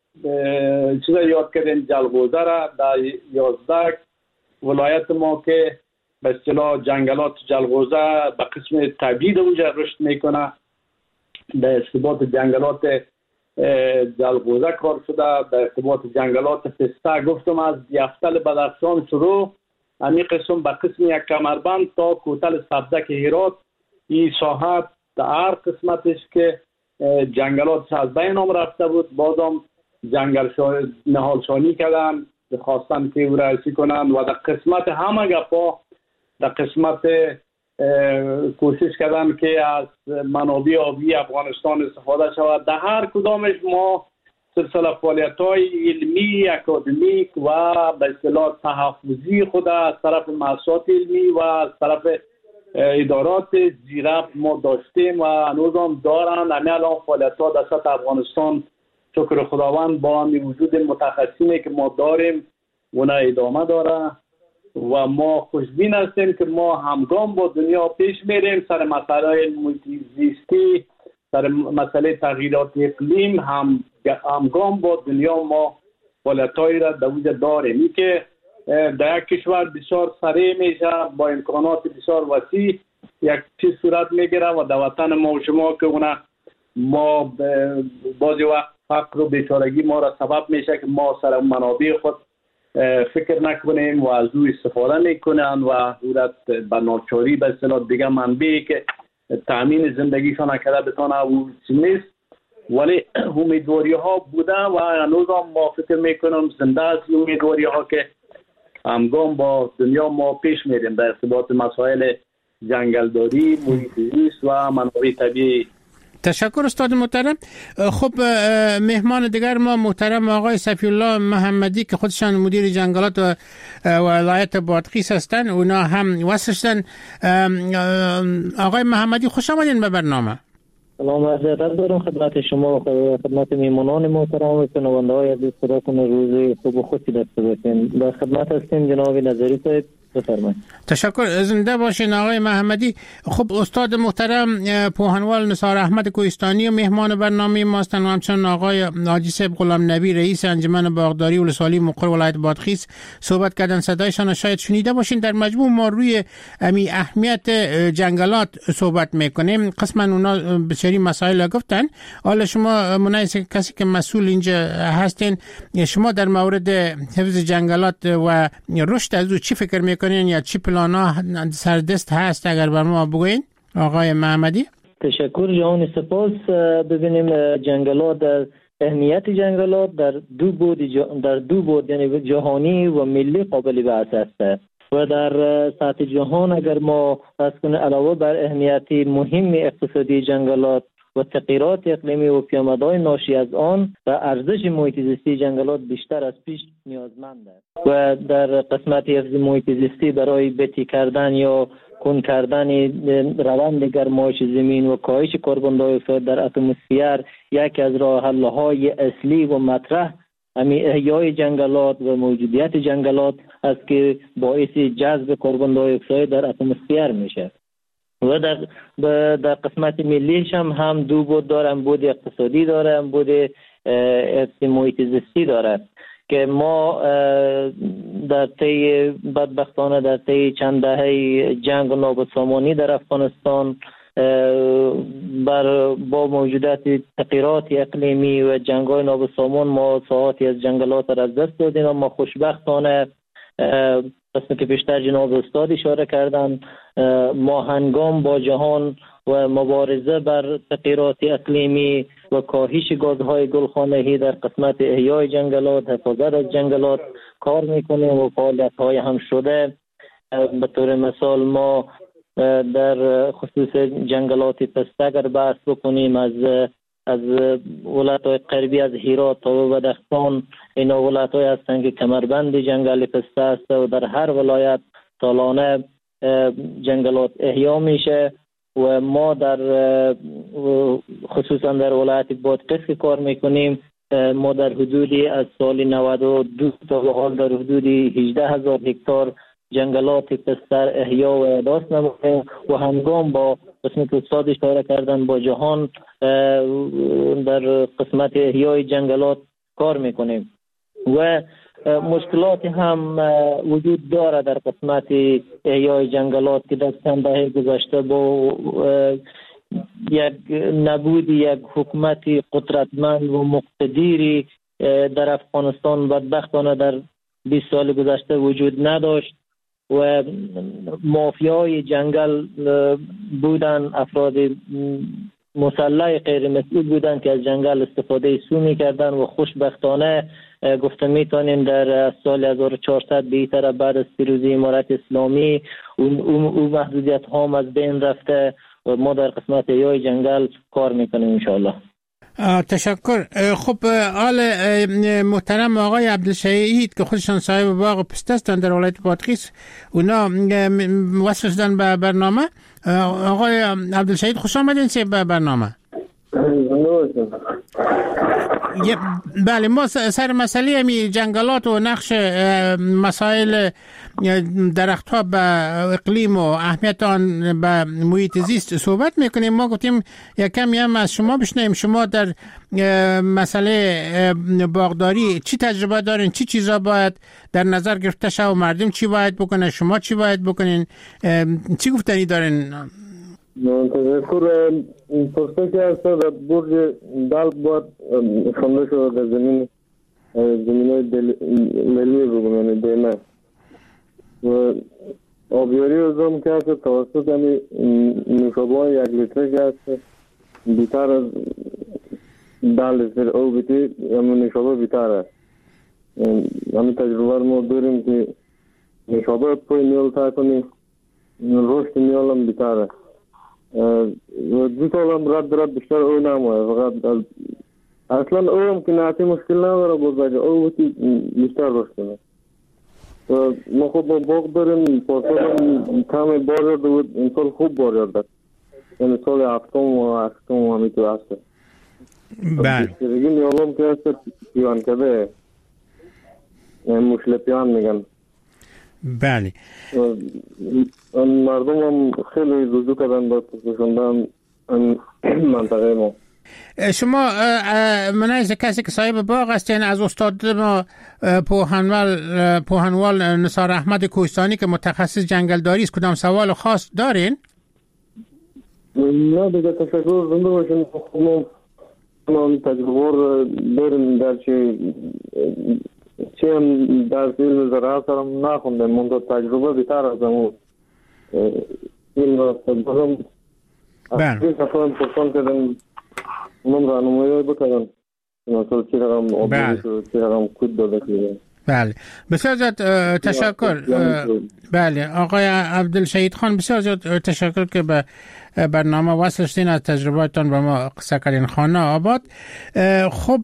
چیزا یاد کردیم، جلغوزه را در 11 ولایت ما که به اصطلاح جنگلات جلغوزه به قسم طبیعی در اونجا رشد میکنه، در ارتباط جنگلات جلغوزه کار شده، در ارتباط جنگلات پسته گفتم از یفتل بدخشان شروع همین قسم به قسم یک کمربند تا کوتل سبزک هرات، این ساحت در هر قسمتش که جنگلات از بین هم رفته بود بازم جنگل نهالشانی کردن، خواستن که او را احیا کنند و در قسمت همه گپا در قسمت کوشش کردن که از منابع آبی افغانستان استفاده شود. در هر کدامش ما سلسله فعالیت‌های علمی، اکادمیک و به اصطلاح تحفظی خود از طرف مؤسسات علمی و از طرف ادارات زیرفت ما داشتیم و هنوز هم دارن. همین الان فعالیت‌ها در سطح افغانستان شکر خداوند با همین وجود متخصصینی که ما داریم اونا ادامه داره و ما خوشبین هستیم که ما همگام با دنیا پیش میریم سر مسائل محیط زیستی، سر مسئله تغییرات اقلیم همگام با دنیا ما فعالیت‌هایی را در وجود داریم. این که در یک کشور بسیار سریع میشه با امکانات بسیار وسیع یک چیز صورت میگیره و در وطن ما و شما که اونا ما بعضی وقت فقر و بیچارگی ما را سبب میشه که ما سر منابع خود فکر نکنیم و از او استفاده میکنن و صورت به ناچاری به اصطلاح دیگه منبعی که تامین زندگیشان نکرده بتانه او نیست، ولی امیدواری ها بوده و هنوز هم ما فکر میکنم زنده از امیدواری ها که همگام با دنیا ما پیش میریم در ارتباط مسائل جنگلداری، محیط زیست و منابع طبیعی. تشکر استاد محترم. خب مهمان دیگر ما محترم آقای صفی الله محمدی که خودشان مدیر جنگلات و ولایت بادغیس هستند، اونا هم وصلشتن. آقای محمدی خوش آمدین به برنامه. سلام عرض ادب دارم خدمت شما و خدمت میمونان محترم و شنونده های عزیز. خدا کنه روز خوب و خوشی داشته باشین. در خدمت هستیم جناب نظری صاحب، بفرمایید. تشکر، زنده باشین آقای محمدی. خب استاد محترم پوهنوال نثار احمد کوهستانی و مهمان برنامه ما هستند و همچنین آقای حاجی صاحب غلام نبی رئیس انجمن باغداری ولسوالی مقر ولایت بادغیس صحبت کردن. صدایشان شاید شنیده باشین. در مجموع ما روی اهمیت جنگلات صحبت میکنیم. قسما اونا بسیاری مسائل گفتن. حالا شما مناسب کسی که مسئول اینجا هستین، شما در مورد حفظ جنگلات و رشد از او چی فکر میکنین یا چی پلانا سردست هست اگر بر ما بگوین آقای محمدی؟ تشکر جهان سپاس. ببینیم جنگلات، در اهمیت جنگلات در دو بود یعنی جهانی و ملی قابل بحث است و در سطح جهان اگر ما فرض کنیم علاوه بر اهمیت مهم اقتصادی جنگلات و تغییرات اقلیمی و پیامدهای ناشی از آن و ارزش محیط زیستی جنگلات بیشتر از پیش نیازمند است و در قسمت حفظ محیط زیستی برای بتی کردن یا کند کردن روند گرمایش زمین و کاهش کربن دی اکساید در اتمسفر یکی از راه حل‌های اصلی و مطرح احیای جنگلات و موجودیت جنگلات است که باعث جذب کربن دی اکساید در اتمسفر میشه. و در قسمت ملیش هم دو بود داره، هم بود اقتصادی داره، هم بود حفظ محیط زیستی داره که ما در طی بدبختانه در طی چند دهه جنگ و نابسامانی در افغانستان با موجودیت تغییرات اقلیمی و جنگ‌های نابسامان ما ساعاتی از جنگلات را از دست دادیم و ما خوشبختانه قسمی که بیشتر جناب استاد اشاره کردن ما هنگام با جهان و مبارزه بر تغییرات اقلیمی و کاهش گازهای گلخانه‌ای در قسمت احیای جنگلات، حفاظت از جنگلات کار میکنیم و فعالیت‌های هم شده. به طور مثال ما در خصوص جنگلات پسته اگر بحث بکنیم از ولایت‌های غربی از هرات تا بدخشان، این ولایت‌های هستند که کمربند جنگل پسته است و در هر ولایت سالانه جنگلات احیا میشه و ما در خصوصا در ولایت بادغیس که کار میکنیم ما در حدودی از سال 92 تا به حال در حدودی 18,000 هکتار جنگلات پسته احیا و احداث نمودیم و هنگام با قسمت استاد اشاره کردن با جهان در قسمت احیای جنگلات کار میکنیم و مشکلات هم وجود داره در قسمت احیای جنگلات که در چند دهه گذشته با یک نبود یک حکومت قدرتمند و مقتدری در افغانستان بدبختانه در 20 سال گذشته وجود نداشت و مافیای جنگل بودن، افراد مسلح غیر مسئول بودن که از جنگل استفاده سو می‌کردن و خوشبختانه گفته میتونیم در سال 1400 بیشتر بعد از پیروزی امارت اسلامی اون محدودیت ها از بین رفته و ما در قسمت احیای جنگل کار میکنیم انشاءالله. تشکر. خب آل محترم آقای عبدالشهید که خودشان صاحب باغ پسته هستند در ولایت بادغیس، اونا وصل شدن به برنامه. آقای عبدالشهید خوش آمدین به برنامه. بله، ما سر مسئله همی جنگلات و نقش مسائل درخت ها به اقلیم و اهمیت آن به محیط زیست صحبت میکنیم. ما گفتیم یک کمی هم از شما بشنویم. شما در مسئله باغداری چی تجربه دارین؟ چی چیزا باید در نظر گرفته شود و مردم چی باید بکنن؟ شما چی باید بکنین؟ چی گفتنی دارین؟ تذکر پرسه که هست در برج دلق باید خمده شده در زمین های ملی بگم، یعنی دیمه و آبیاری ازم که هست توسط همی نوشابه های 1 لیتره که هست بیتر از 10 لیتر او بیتی همی نوشابه بیتر هست. همی تجربه ما داریم که نوشابه پای میال تا کنی رشد میال هم بیتر هست و 2 سال هم رد بیشتر او نموه. فقط اصلا او هم که نعطی مشکل نداره بزرگه او بیشتر رشد کنه و ما خود با باغ داریم. پاسال هم کم بار یاد بود، این سال خوب بار یاد داد، یعنی سال 7 و 8 همی تو هسته. بله دیگه میالم که هسته پیان کده مشل پیان میگن. بله مردم هم خیلی رجوع کردن با پسشوندن منطقه ما. شما منایز کسی که صاحب باغ هستین، از استاد ما پوهنوال نثار احمد کوهستانی که متخصص جنگلداری است کدام سوال خاص دارین؟ نه دیگه تشکر زنده باشین. ما تجربه داریم در چی هم در علم زراعت هم نخوندم، منطقه تجربه بیتر از همون علم را بازم از این صفحه پرسان کردن اونم رانمایی بکردن مثلا چی رقم آبیش و چی رقم کود داده کنیم. بله بسیار زیاد تشکر. بله آقای عبدالشهید خان بسیار زیاد تشکر که به برنامه وصل شدین، از تجربهاتون با ما قصه کردین. خانه آباد. خب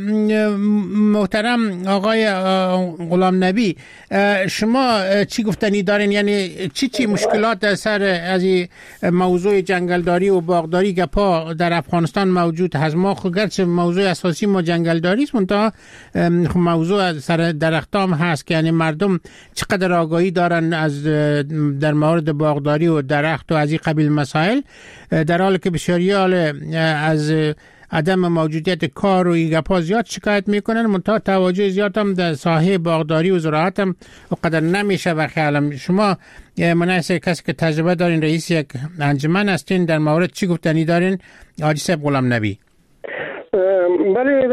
محترم آقای غلام نبی، شما چی گفتنی دارین؟ یعنی چی مشکلات سر از موضوع جنگلداری و باغداری که پا در افغانستان موجود هست؟ ما خب گرچه موضوع اساسی ما جنگلداری است، منتها موضوع سر درختام هست که یعنی مردم چقدر آگاهی دارن از در مورد باغداری و درخت و از این قبیل مسائل، در حالی که بسیاری از عدم موجودیت کار و ایگپا زیاد شکایت میکنن، منتها توجه زیاد هم در ساحه باغداری و زراعت هم قدر نمیشه. و خیالم شما مناسب کسی که تجربه دارین، رئیس یک انجمن هستین، در مورد چی گفتنی دارین حاجی صاحب غلام نبی؟ بله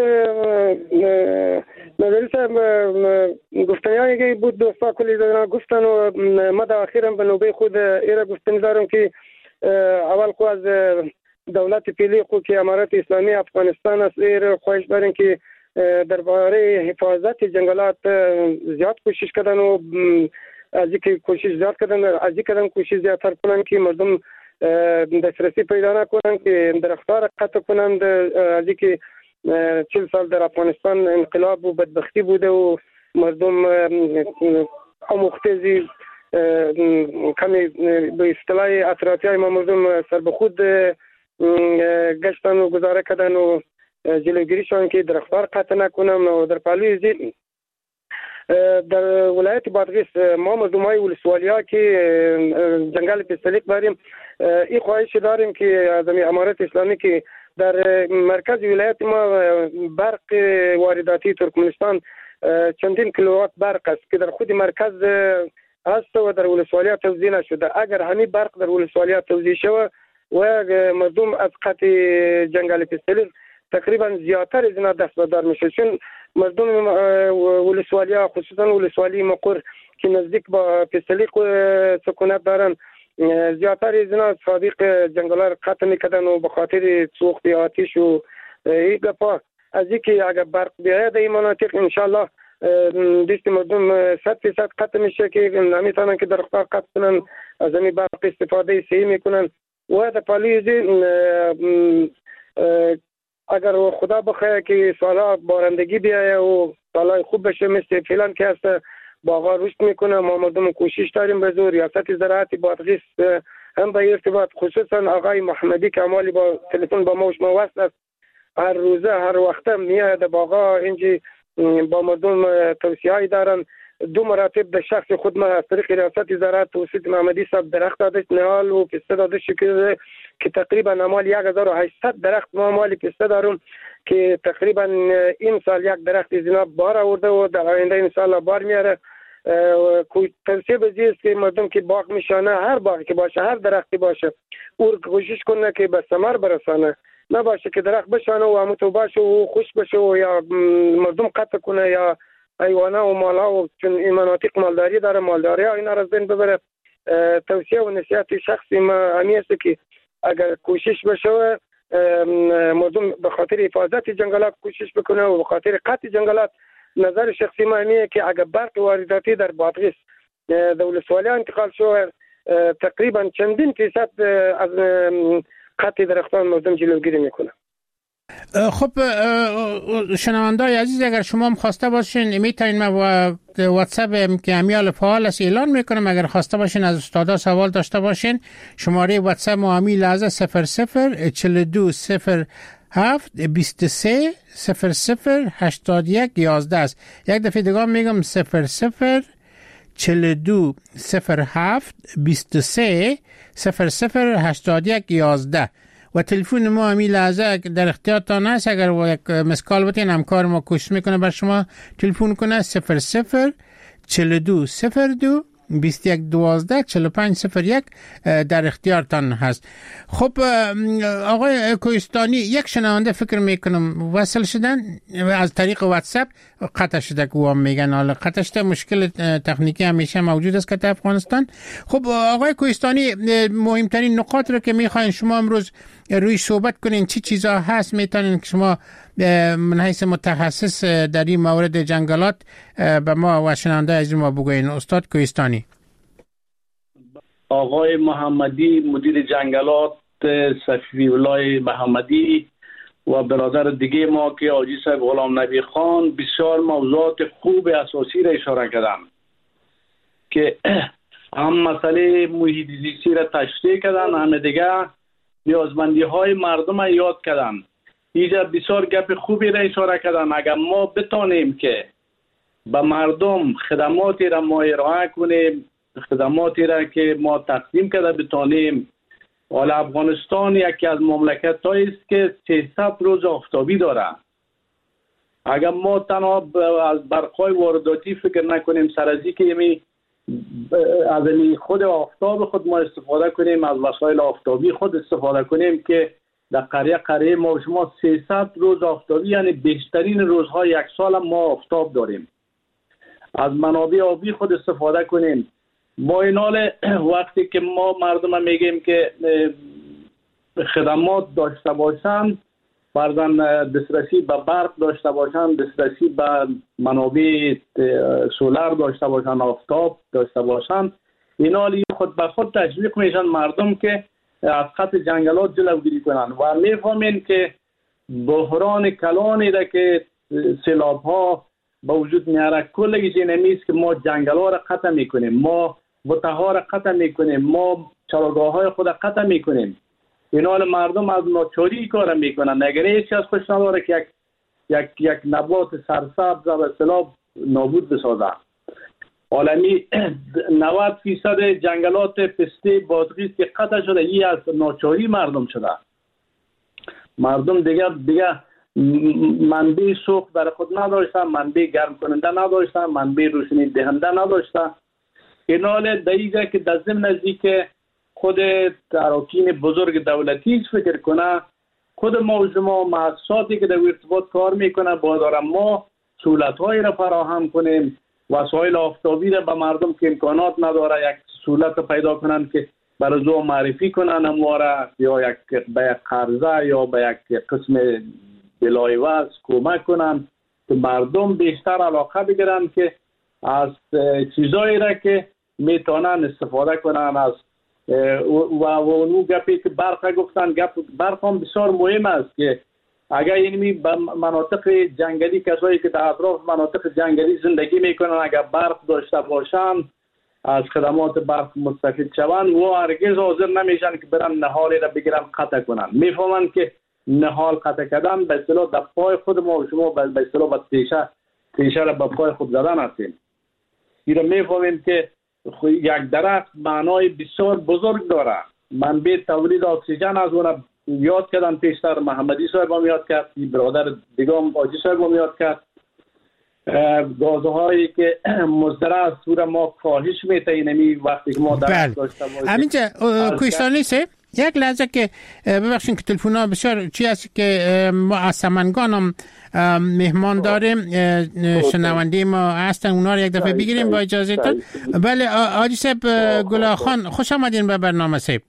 نظری صاحب گفتنی هایی بود دوستا کلی دارن گفتن و ما در اخیرم به نوبه خود ایره گفتنی دارم که اول خو از دولت پیلی خو که امارت اسلامی افغانستان است ایره خواهش داریم که درباره حفاظت جنگلات زیاد کوشش کردن و از اینکه کوشش زیاد کردن، از این کردن کوشش زیادتر کنن که مردم دسترسی پیدا نکنن، که درختها را قطع کنند. از اینکه 40 سال در افغانستان انقلاب و بدبختی بوده و مردم آموخته کمی به اصطلاح اطرافی های ما مردم سر به خود گشتن و گزاره کردن و جلوگیری شدن که درختها را قطع نکنن. و در پهلوی زیر در ولایت بادغیس ما مردمای ولسوالی ها که جنگل پستلیک داریم، این خواهش داریم که از امارت اسلامی که در مرکز ولایت ما برق وارداتی ترکمنستان چندین کیلووات برق است که در خود مرکز است و در ولسوالی ها توزیع نشده. اگر همین برق در ولسوالی ها توزیع شود و مردم از قطع جنگل پستلیک تقریبا زیادتر از اینا دست بردار میشه، چون مردم ولسوالی ها خصوصا ولسوالی مقر که نزدیک با پستلیک سکونت دارن زیادتر از اینا سابق جنگل ها قطع میکردن و به خاطر سوخت آتش و این گپا از اینکه اگر برق بیاید این مناطق انشالله دیست مردم 100% قطع میشه که نمیتونن که درختها قطع کنن، از این برق استفاده صحیح میکنن. و در پالیزی اگر خدا بخواه که سالا بارندگی بیایه و سالای خوب بشه مثل فیلان که هست باغا رشد میکنه، ما مردم کوشش داریم به زور. ریاست زراعت بادغیس هم به ارتباط خصوصا آقای محمدی که امالی با تلفن با موش وصل است، هر روزه هر وقت میاد باغا اینجی با مردم توصیه‌ای دارن. 2 مراتب به شخص خود ما از طریق ریاست زراعت توسط محمدی صاحب درخت داده نهال و پسته داده شکل که تقریبا امال 1800 درخت ما مالی پسته دارم که تقریبا این سال یک درخت از اینا بار آورده و در آینده این سال بار میاره. توصیه بزیست که مردم که باغ میشانه، هر باغی که باشه، هر درختی باشه، او کوشش کنه که به ثمر برسانه، نباشه که درخت بشانه و همونطور باشه و خوش بشه و یا مردم قطع کنه یا حیوانا و مالا، و چون این مناطق مالداری داره، مالداری ها اینا را از بین ببره. توصیه و نصیحت شخصی ما همی است که اگر کوشش بشه مردم به خاطر حفاظت جنگلات کوشش بکنه و به خاطر قطع جنگلات. نظر شخصی ما همیه که اگر برق وارداتی در بادغیس ولسوالی انتقال شد تقریبا چندین فیصد از قطع درختان مردم جلوگیری میکنه. خب شنوندای عزیز، اگر شما هم خواسته باشین میتونین ما واتساپ که امیال فعال است اعلان میکنم. اگر خواسته باشین از استادا سوال داشته باشین، شماره واتساپ ما امیل لحظه 00 42 07 23 00 81 11 است. یک دفعه دیگه میگم 00 42 07 23 00 81 11 و تلفن ما همین لحظه در اختیارتان است. اگر یک مسکال بتین همکار ما کوشش میکنه بر شما تلفن کنه 00 42 02 21 12 45 01 در اختیارتان هست. خب آقای کوهستانی، یک شنونده فکر میکنم وصل شدن از طریق واتساپ، قطع شده که هم میگن حالا قطع شده، مشکل تکنیکی همیشه موجود است که در افغانستان. خب آقای کوهستانی، مهمترین نقاط رو که میخواین شما امروز روی صحبت کنین چی چیزا هست میتونین که شما من حیث متخصص در این مورد جنگلات به ما و شنونده از ما بگوین. استاد کوهستانی. آقای محمدی مدیر جنگلات، صفی الله محمدی و برادر دیگه ما که حاجی صاحب غلام نبی خان بسیار موضوعات خوب اساسی را اشاره کردن که هم مسئله محیط زیستی را تشریح کردن، هم دیگه نیازمندی های مردم را یاد کردن. اینجا بسیار گپ خوبی را اشاره کردن. اگر ما بتانیم که به مردم خدماتی را ما ارائه کنیم، خدماتی را که ما تقدیم کرده بتانیم. حالا افغانستان یکی از مملکت هایی است که 300 روز آفتابی داره. اگر ما تنها از برقای وارداتی فکر نکنیم، سر از اینکه از خود آفتاب خود ما استفاده کنیم، از وسایل آفتابی خود استفاده کنیم که در قریه ما شما 300 روز آفتابی، یعنی بیشترین روزهای یک سال ما آفتاب داریم. از منابع آبی خود استفاده کنیم. با این حال وقتی که ما مردم میگیم که خدمات داشته باشند، فرضاً دسترسی به برق داشته باشند، دسترسی به منابع سولار داشته باشند، آفتاب داشته باشند، این حال خود به خود تشویق میشن مردم که از قطع جنگلات جلوگیری کنند و میفهمین که بحران کلانی را که سیلاب ها با وجود میاره کلش این است که ما جنگلات را قطع میکنیم، ما بوته‌ها را قطع میکنیم، ما چراگاه های خود را قطع میکنیم. این حال مردم از ناچاری کار میکنن. اگر هیچ از خوش نداره که یک نبات سرسبز و اصطلاح نابود بسازه. عالمی 90% جنگلات پسته بادغیس که قطع شده، این از ناچاری مردم شده. مردم دیگه منبع سوخت در خود نداشتن، منبع گرم کننده نداشتن، منبع روشنی دهنده نداشتن. این حال دیگه که در ضمن نزدیک خود اراکین بزرگ دولتی فکر کنه، خود ما و شما مؤسساتی که در ارتباط کار میکنه باید ما سهولت‌هایی را فراهم کنیم. وسایل آفتابی را به مردم که امکانات نداره یک سهولت پیدا کنن که برای زو معرفی کنن امواره، یا به یک قرضه یا به یک قسم بلایوز کمک کنن که مردم بیشتر علاقه بگیرن که از چیزایی را که میتونن استفاده کنن. از و اونو گپی که برق گفتن، برق هم بسیار مهم است که اگر اینمی به مناطق جنگلی، کسایی که در اطراف مناطق جنگلی زندگی میکنن، اگر برق داشته باشن، از خدمات برق مستفید شوند و هرگز حاضر نمیشن که برن نهالی را بگیرن قطع کنن. میفهمن که نهال قطع کردن به اصطلاح در پای خود ما و شما به اصطلاح به تیشه را به پای خود زدن هستیم. این را میفهمیم که یک درخت معنای بسیار بزرگ داره. منبع تولید اکسیژن از اون یاد کردن پیشتر، محمدی صاحب هم یاد کرد، برادر دیگه هم حاجی صاحب هم یاد کرد. گازهایی که مضر است و ما کاهش میتینمی وقتی که ما درخت داشته باشیم. همینجا کوهستانی صاحب یک لحظه که ببخشید که تلفن ها بسیار چی است که ما از سمنگان هم مهمان داریم، شنونده ما هستن، اونا رو یک دفعه بگیریم با اجازه تان. بله حاجی صاحب گلاخان، خوش آمدین به برنامه صاحب.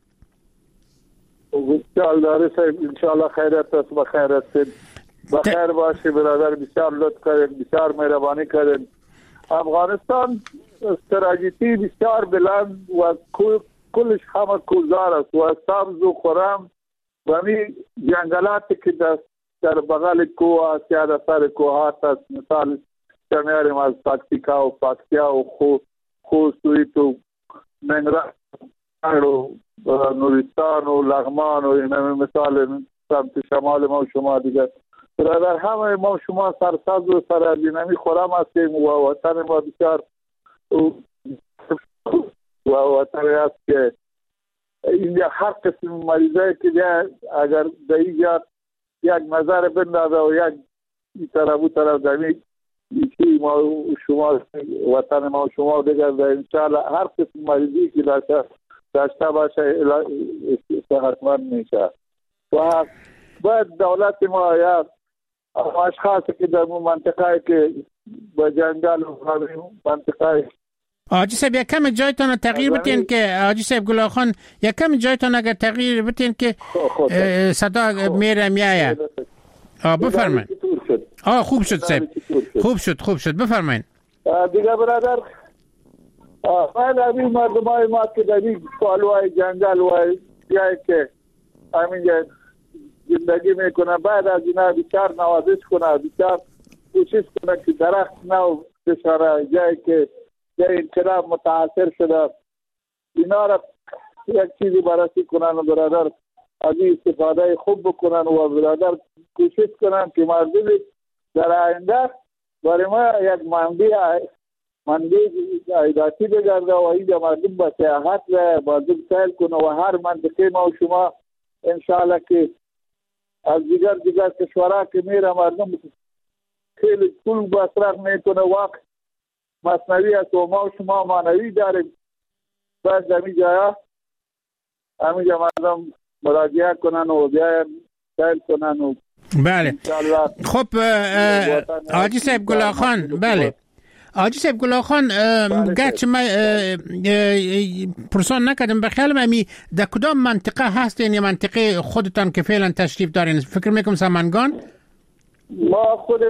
انشاءالله صاحب، انشاءالله خیرت است، بخیر هستید، بخیر باشی برادر. بسیار لطف کردید، بسیار مهربانی کردید. افغانستان استراتژی بسیار بلند و کلش همه کوزار است و سبز و خرم و همین جنگلاتی که در بغل کوه است یا در سر کوهات است. مثال شمیاریم از پکتیکا و پکتیا و خوستویت و منگران و نورستان و لغمان و این مثال سمت شمال ما و شما دیگر برادر، همه ما و شما سرسبز و سرزمینی خرم هستیم و وطن ما بسیار و وطن است که اینجا هر قسم مریضایی که اگر در اینجا یک نظر بندازه و یک طرف و طرف دمید یکی ما و شما وطن ما و شما دیگر در انشاءالله هر قسم مریضی که داشته باشه صحتمند میشه. و باید دولت ما یا اشخاصی که در منطقه که با جنگل و منطقه حاجی صاحب یک کم جایتان تغییر بتین که حاجی صاحب گلاخان یک کم جایتان اگر تغییر بتین که صدا میره میایه. بفرمایید. خوب شد صاحب، خوب شد بفرمایید. دیگه برادر من همین مردمای ما که در این پالوهای جنگل و جایی که همین زندگی میکنه باید از اینا بیشتر نوازش کنه، بیشتر کوشش کنه که درخت نو بشاره، جایی که جای انقلاب متاثر شده اینا را یک چیزی بررسی کنن و برادر از این استفاده خوب بکنن و برادر کوشش کنن که مردم در آینده برای ما یک منبع عایداتی بگرده و اینجا مردم با سیاحت و مردم سیل کنه و هر منطقه ما و شما انشاءالله که از دیگر کشورها که میره مردم خیلی پول مصرف میکنه، وقت مصنوی است و ما و شما معنوی داریم. باید همینجا مردم مراجعه کنن و بیاین سیل کنن و بله. خب حاجی صاحب گلاخان، بله حاجی صاحب گلاخان، گرچه من پرسان نکردم بخیالم امی در کدام منطقه هستین یا منطقه خودتان که فعلا تشریف دارین؟ فکر میکنم سمنگان. ما خود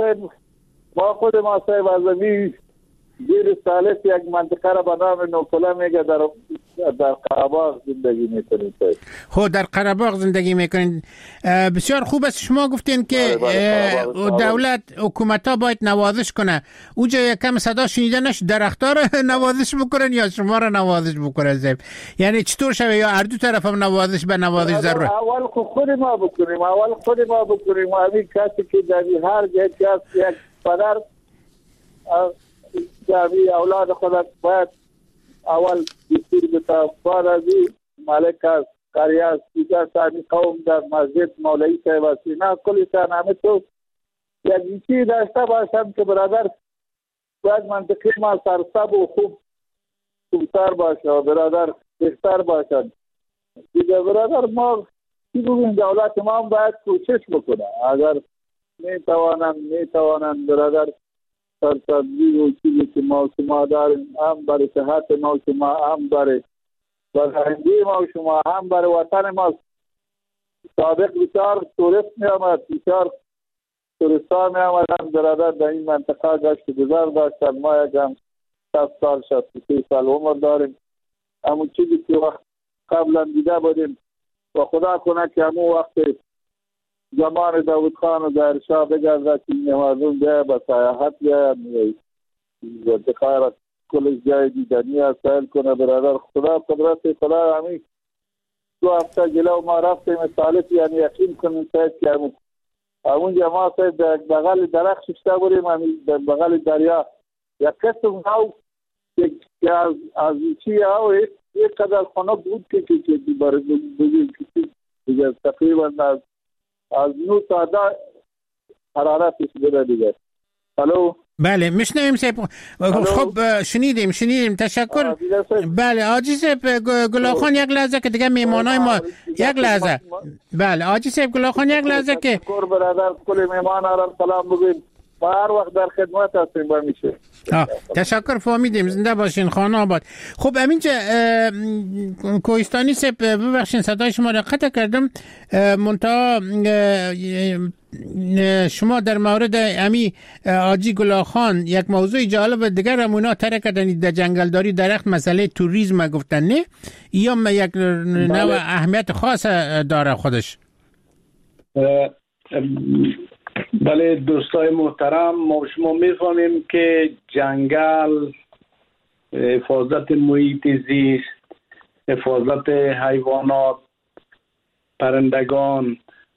ما صاحب از امی زیر سالس یک منطقه را به نام نوکلا میگه در قره‌باغ زندگی میکنید. خب در قره‌باغ زندگی میکنید، بسیار خوب است. شما گفتین که دولت حکومت‌ها باید نوازش کنه، اونجا یکم صدا شنیده نشد درخت‌ها را نوازش بکنن یا شما را نوازش بکنن؟ یعنی چطور شوه یا هر دو طرف هم نوازش ضروره؟ اول خود ما بکنیم و همین کسی که در هر جای یک پدر جامی اولاد خودت باید اول دستور بتا بعد از این مالک از قریه دیگر سامی قوم در مسجد مولوی صاحب است اینا کلیشان همه تو یک چیزی داشته باشم که برادر باید منطقه ما سرسب و خوب خوبتر باشه و برادر بهتر باشد دیگه. برادر ما چی بگویم دولت ما هم باید کوشش بکنه، اگر میتوانند برادر سرسبزی و چیزی که ما شما داریم هم برای صحت ما شما هم برای فرهنگی ما شما هم برای وطن ما. سابق بسیار توریست می آمد، بسیار توریستا می آمدن برادر در این منطقه گشت گذار داشتن. ما یک هم 60 سال 63 سال عمر داریم، همون چیزی که وقت قبلا دیده بودیم و خدا کنه که همون وقت زمان داود خان و ظاهر شاه بگرده که این مردم بیاید با سیاحت بیاید ارتقای کل جای دیدنی از سیل کنه برادر. خدا قدرت خدا همین 2 هفته جلو ما رفتیم سالس یعنی یقین کنیم سید که همون جماعت سید در بغل درخت ششته بریم، همین در بغل دریا یک قسم نو که از چی ها یک قدر خانه بود که دیگر تقریبا از 9 تا 10 حرارتش بده دیگه. الو بله میشنویم صاحب. خب شنیدیم تشکر. بله حاجی صاحب گلاخان یک لحظه که دیگه میمانای ما یک لحظه. بله حاجی صاحب گلاخان یک لحظه که تشکر برادر کل میمانا را سلام بگوید و هر وقت در خدمت هستیم با میشه. تشکر فهمیدیم، زنده باشین خانه آباد. خب همینجا کوهستانی صاحب ببخشین صدای شما را قطع کردم، منتها شما در مورد امی حاجی گلاخان یک موضوع جالب دیگر همونا تره کردن در جنگلداری درخت، مسئله توریسم گفتن نه یا یک نوع اهمیت خاص داره خودش؟ بله دوستای محترم، ما شما میفهمیم که جنگل حفاظت محیط زیست، حفاظت حیوانات، پرندگان،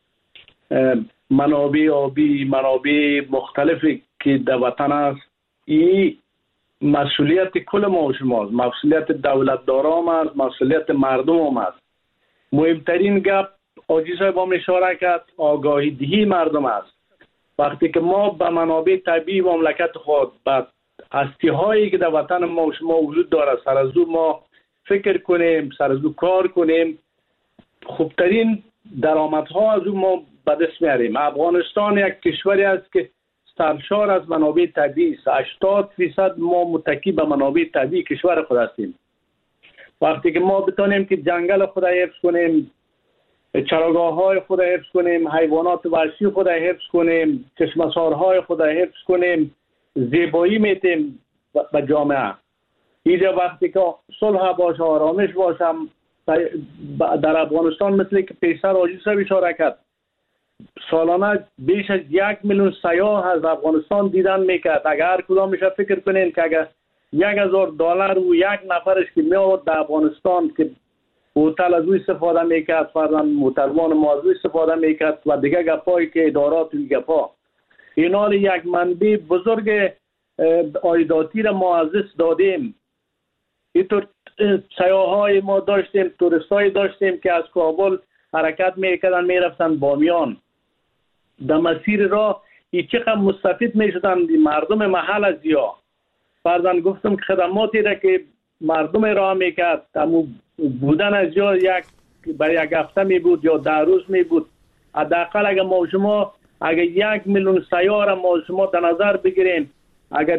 منابع آبی، منابع مختلفی که در وطن است، این مسئولیت کل ما و شماست، مسئولیت دولتداران است، مسئولیت مردم هم است. مهمترین گپ حاجی صاحب هم اشاره کرد، آگاهی دهی مردم است. وقتی که ما به منابع طبیعی مملکت خود، به هستی‌هایی که در وطن ما و شما وجود داره سر از او ما فکر کنیم، سر از او کار کنیم، خوبترین درآمدها از او ما به دست میاریم. افغانستان یک کشوری است که سرشار از منابع طبیعی است. 80% ما متکی به منابع طبیعی کشور خود هستیم. وقتی که ما بتونیم که جنگل خود حفظ کنیم، چراگاه‌های خود حفظ کنیم، حیوانات وحشی خود حفظ کنیم، چشمسارهای خود حفظ کنیم، زیبایی میتیم به جامعه. اینجا وقتی که صلح باشه، آرامش باشه، در افغانستان مثل که پیشتر آجی صاحب اشاره کرد، سالانه بیش از 1 میلیون سیاح از افغانستان دیدن میکرد. اگر هر کدامش فکر کنین که اگر $1,000 و یک نفرش که می آورد در افغانستان که هتل از او استفاده میکرد، فرضاً موتروان ما از او استفاده میکرد و دیگه گپایی که ادارات و گپا، اینا یک منبع بزرگ عایداتی را ما از دست دادیم. اینطور سیاحای ما داشتیم، توریستای داشتیم که از کابل حرکت میکردن میرفتن بامیان. در مسیر راه این چقدر مستفید میشدن مردم محل از یا فرضاً گفتم که خدماتی را که مردم راه میکرد بودن از یا برای یک هفته می بود یا 10 روز می بود. حداقل اگر ما شما اگر 1 میلیون سیاح را ما شما در نظر بگیریم، اگر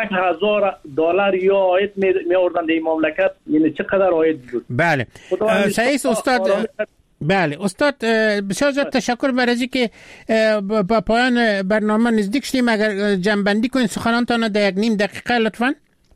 $1,000 یا عاید می آوردن در این مملکت، یعنی چقدر عاید بود. بله سعید استاد، بله استاد بسیار زیاد تشکر برای اینکه با پایان برنامه نزدیک شدیم. اگر جمع‌بندی کنید سخنانتان در 1.5 دقیقه لطفاً.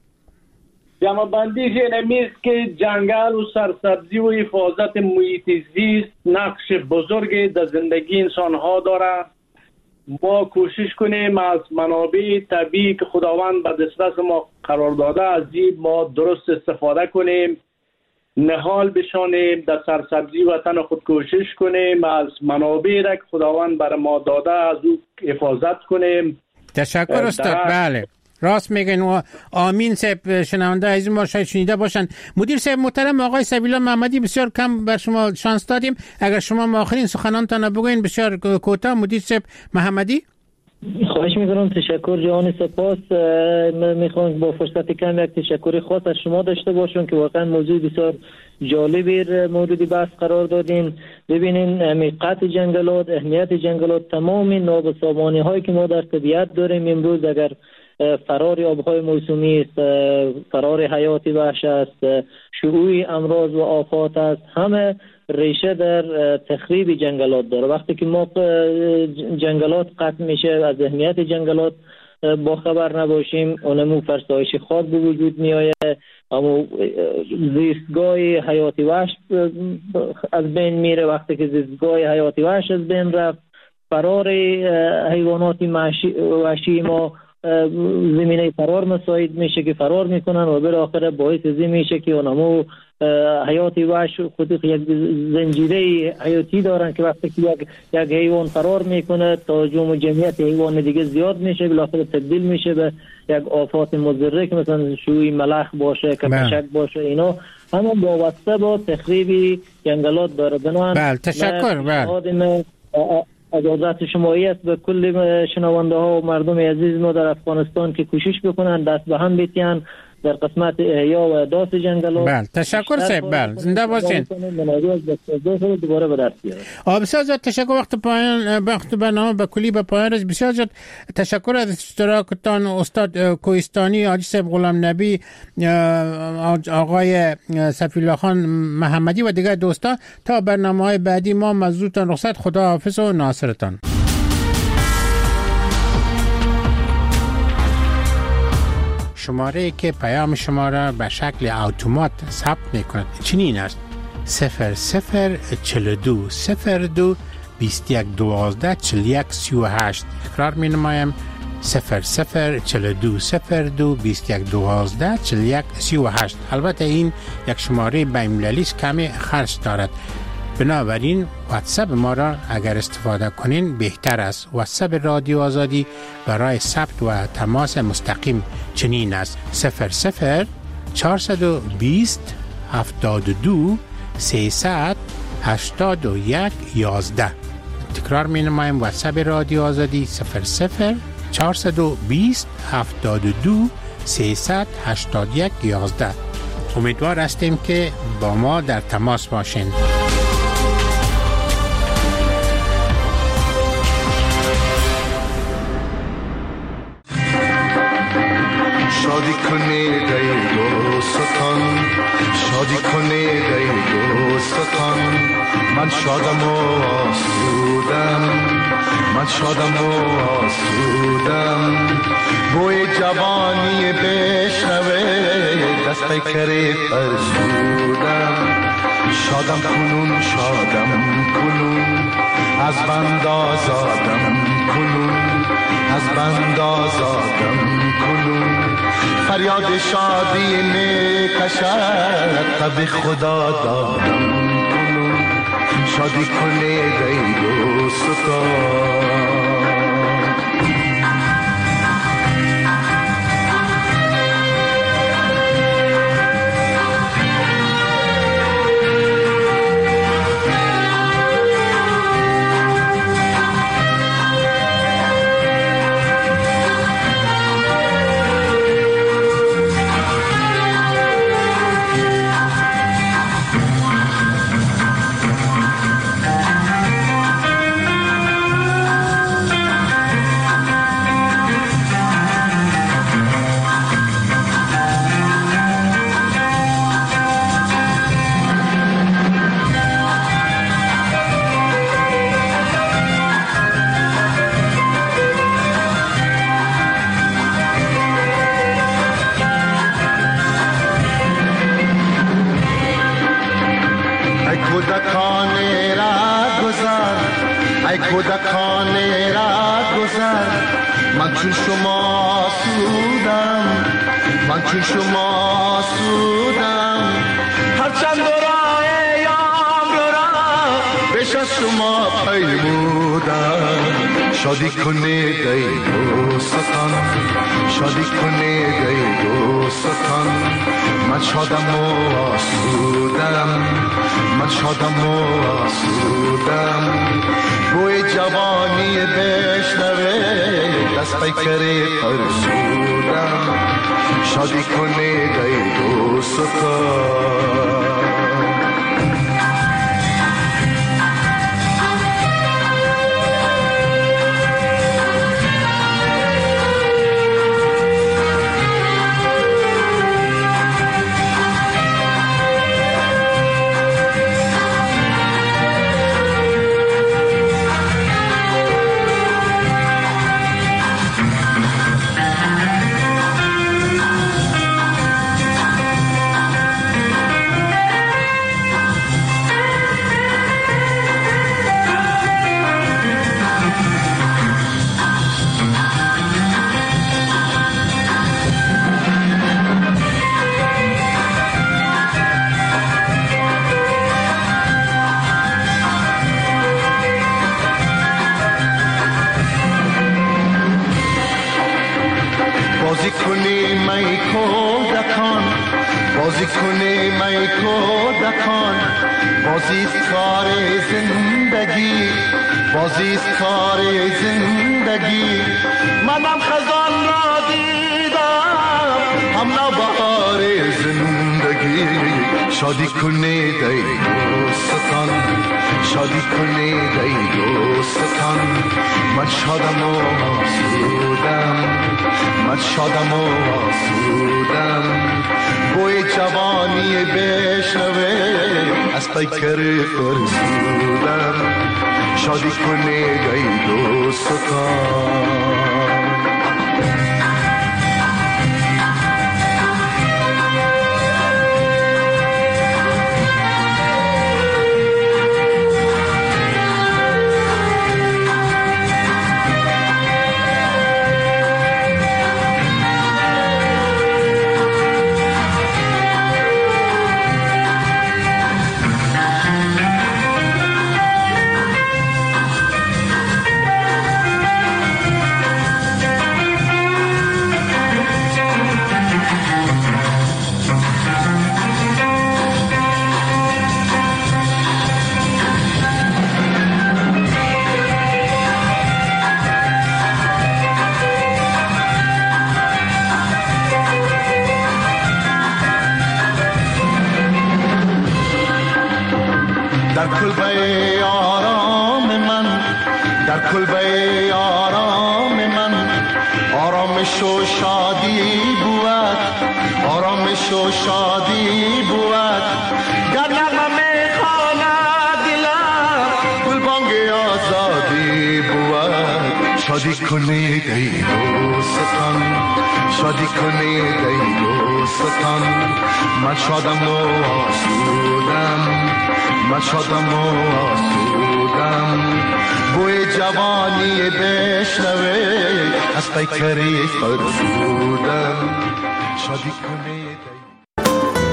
جمع‌بندیش اینمیست که جنگل و سرسبزی و حفاظت محیط زیست نقش بزرگی در زندگی انسان‌ها داره. ما کوشش کنیم از منابع طبیعی که خداوند به دسترس ما قرار داده از این ما درست استفاده کنیم، نهال بشانیم، در سرسبزی وطن خود کوشش کنیم، از منابع را که خداوند بر ما داده از او حفاظت کنیم. تشکر استاد. بله راست میگن و آمین صاحب. شنونده عزیز ما شاید شنیده باشن. مدیر صاحب محترم آقای سبیلا محمدی، بسیار کم بر شما شانس دادیم. اگر شما آخرین سخنانتان بگوین بسیار کوتاه. مدیر صاحب محمدی. خواهش میکنم. تشکر جهان سپاس. میخوام با فرصت کم یک تشکر خاص از شما داشته باشم که واقعا موضوع بسیار جالبی مورد بحث قرار دادین. ببینین قطع جنگلات، اهمیت جنگلات، تمام نابسامانی هایی که ما در طبیعت داریم امروز، اگر فرار آبهای موسمی است، فرار حیات وحش است، شیوع امراض و آفات است، همه ریشه در تخریب جنگلات داره. وقتی که ما جنگلات قطع میشه، از اهمیت جنگلات با خبر نباشیم، اونمو فرسایش خاک به وجود میآید، اما زیستگاه حیات وحش از بین میره. وقتی که زیستگاه حیات وحش از بین رفت، فرار حیوانات وحشی ما زمینه فرار مساعد میشه که فرار میکنن و بالاخره باعث زی میشه که اونمو حیات وحش خود یک زنجیره حیاتی دارن که وقتی که یک حیوان فرار میکنه تهاجم و جمعیت حیوان دیگه زیاد میشه، بالاخره تبدیل میشه به یک آفات مضره که مثلا شیوع ملخ باشه، کپشک باشه. اینا همه وابسته با تخریب جنگلات داره. بله تشکر. اجازت شمایی است به کل شنونده ها و مردم عزیز ما در افغانستان که کوشش بکنن دست به هم بتیان در قسمت احیا و احداث جنگلات. بله تشکر صاحب. بله زنده باشین. دوباره به دست بیارید. بسیار زیاد تشکر. وقت برنامه به کلی به پایان رسید. بسیار زیاد تشکر از اشتراکتان استاد کوهستانی، حاجی صاحب غلام نبی، آقای صفی‌الله خان محمدی و دیگر دوستان. تا برنامه‌های بعدی ما مزدورتان رخصت. خدا حافظ و ناصرتان. شماره که پیام شما را به شکل اتومات ثبت می‌کند چنین است: 0042 02 21 12 41 38. تکرار می‌نمایم: 0042 02 21 12 41 38. البته این یک شماره بین‌المللی است، کمی خرج دارد، بنابراین واتساپ ما را اگر استفاده کنین بهتر است. واتساپ رادیو آزادی برای ثبت و تماس مستقیم چنین است: 00 420 72 300 81 11. تکرار می نمایم: واتساپ رادیو آزادی 00 420 72 300 81 11. امیدوار هستیم که با ما در تماس باشین. شادی کنید ای دوستان، شادی کنید ای دوستان، من شادم و آسودم، من شادم و آسودم. بوی جوانی بشنوه دست پیکر فرسودم. شادم کنون، شادم کنون، از بند آزادم کنون، از بند آزادم کنون. فریاد شادی می کشد تب خدا دادم کنون. شادی کنه دید و ستان. کودکان را گذر، من چون شما سودم، من چون شما سودم. هرچند راه یام را بیش از شما پیمودم. شادی کنه دید و ستان، شادی کنه دید و ستان. من شادم و آسودم، من شادم و آسودم. بوی جوانی بشنوه دست پیکر فرسودم. شادی کنه دید و ستان. بازی کنی می کودکان، بازی کنی می کودکان. بازیست کار زندگی، بازیست کار زندگی. منم خزان را دیدم، هم نوبهار زندگی. شادی کنی دید و ستان، شادی کنی دید و ستان. من شادم و آسودم، من شادم و آسودم. بوی جوانی بشنوه از پیکر فرسودم. شادی کنه دید و ستان. در کلبه آرام من، در کلبه آرام من. آرامش و شادی بود، آرامش و شادی بود. گر نغمه میخواند دلم شادی کنید ای دوستان، شادی کنید ای دوستان. من شادم و آسودم، من شادم و آسودم. بوی جوانی بشنوه از پیکری فرسودم. شادی کنید ای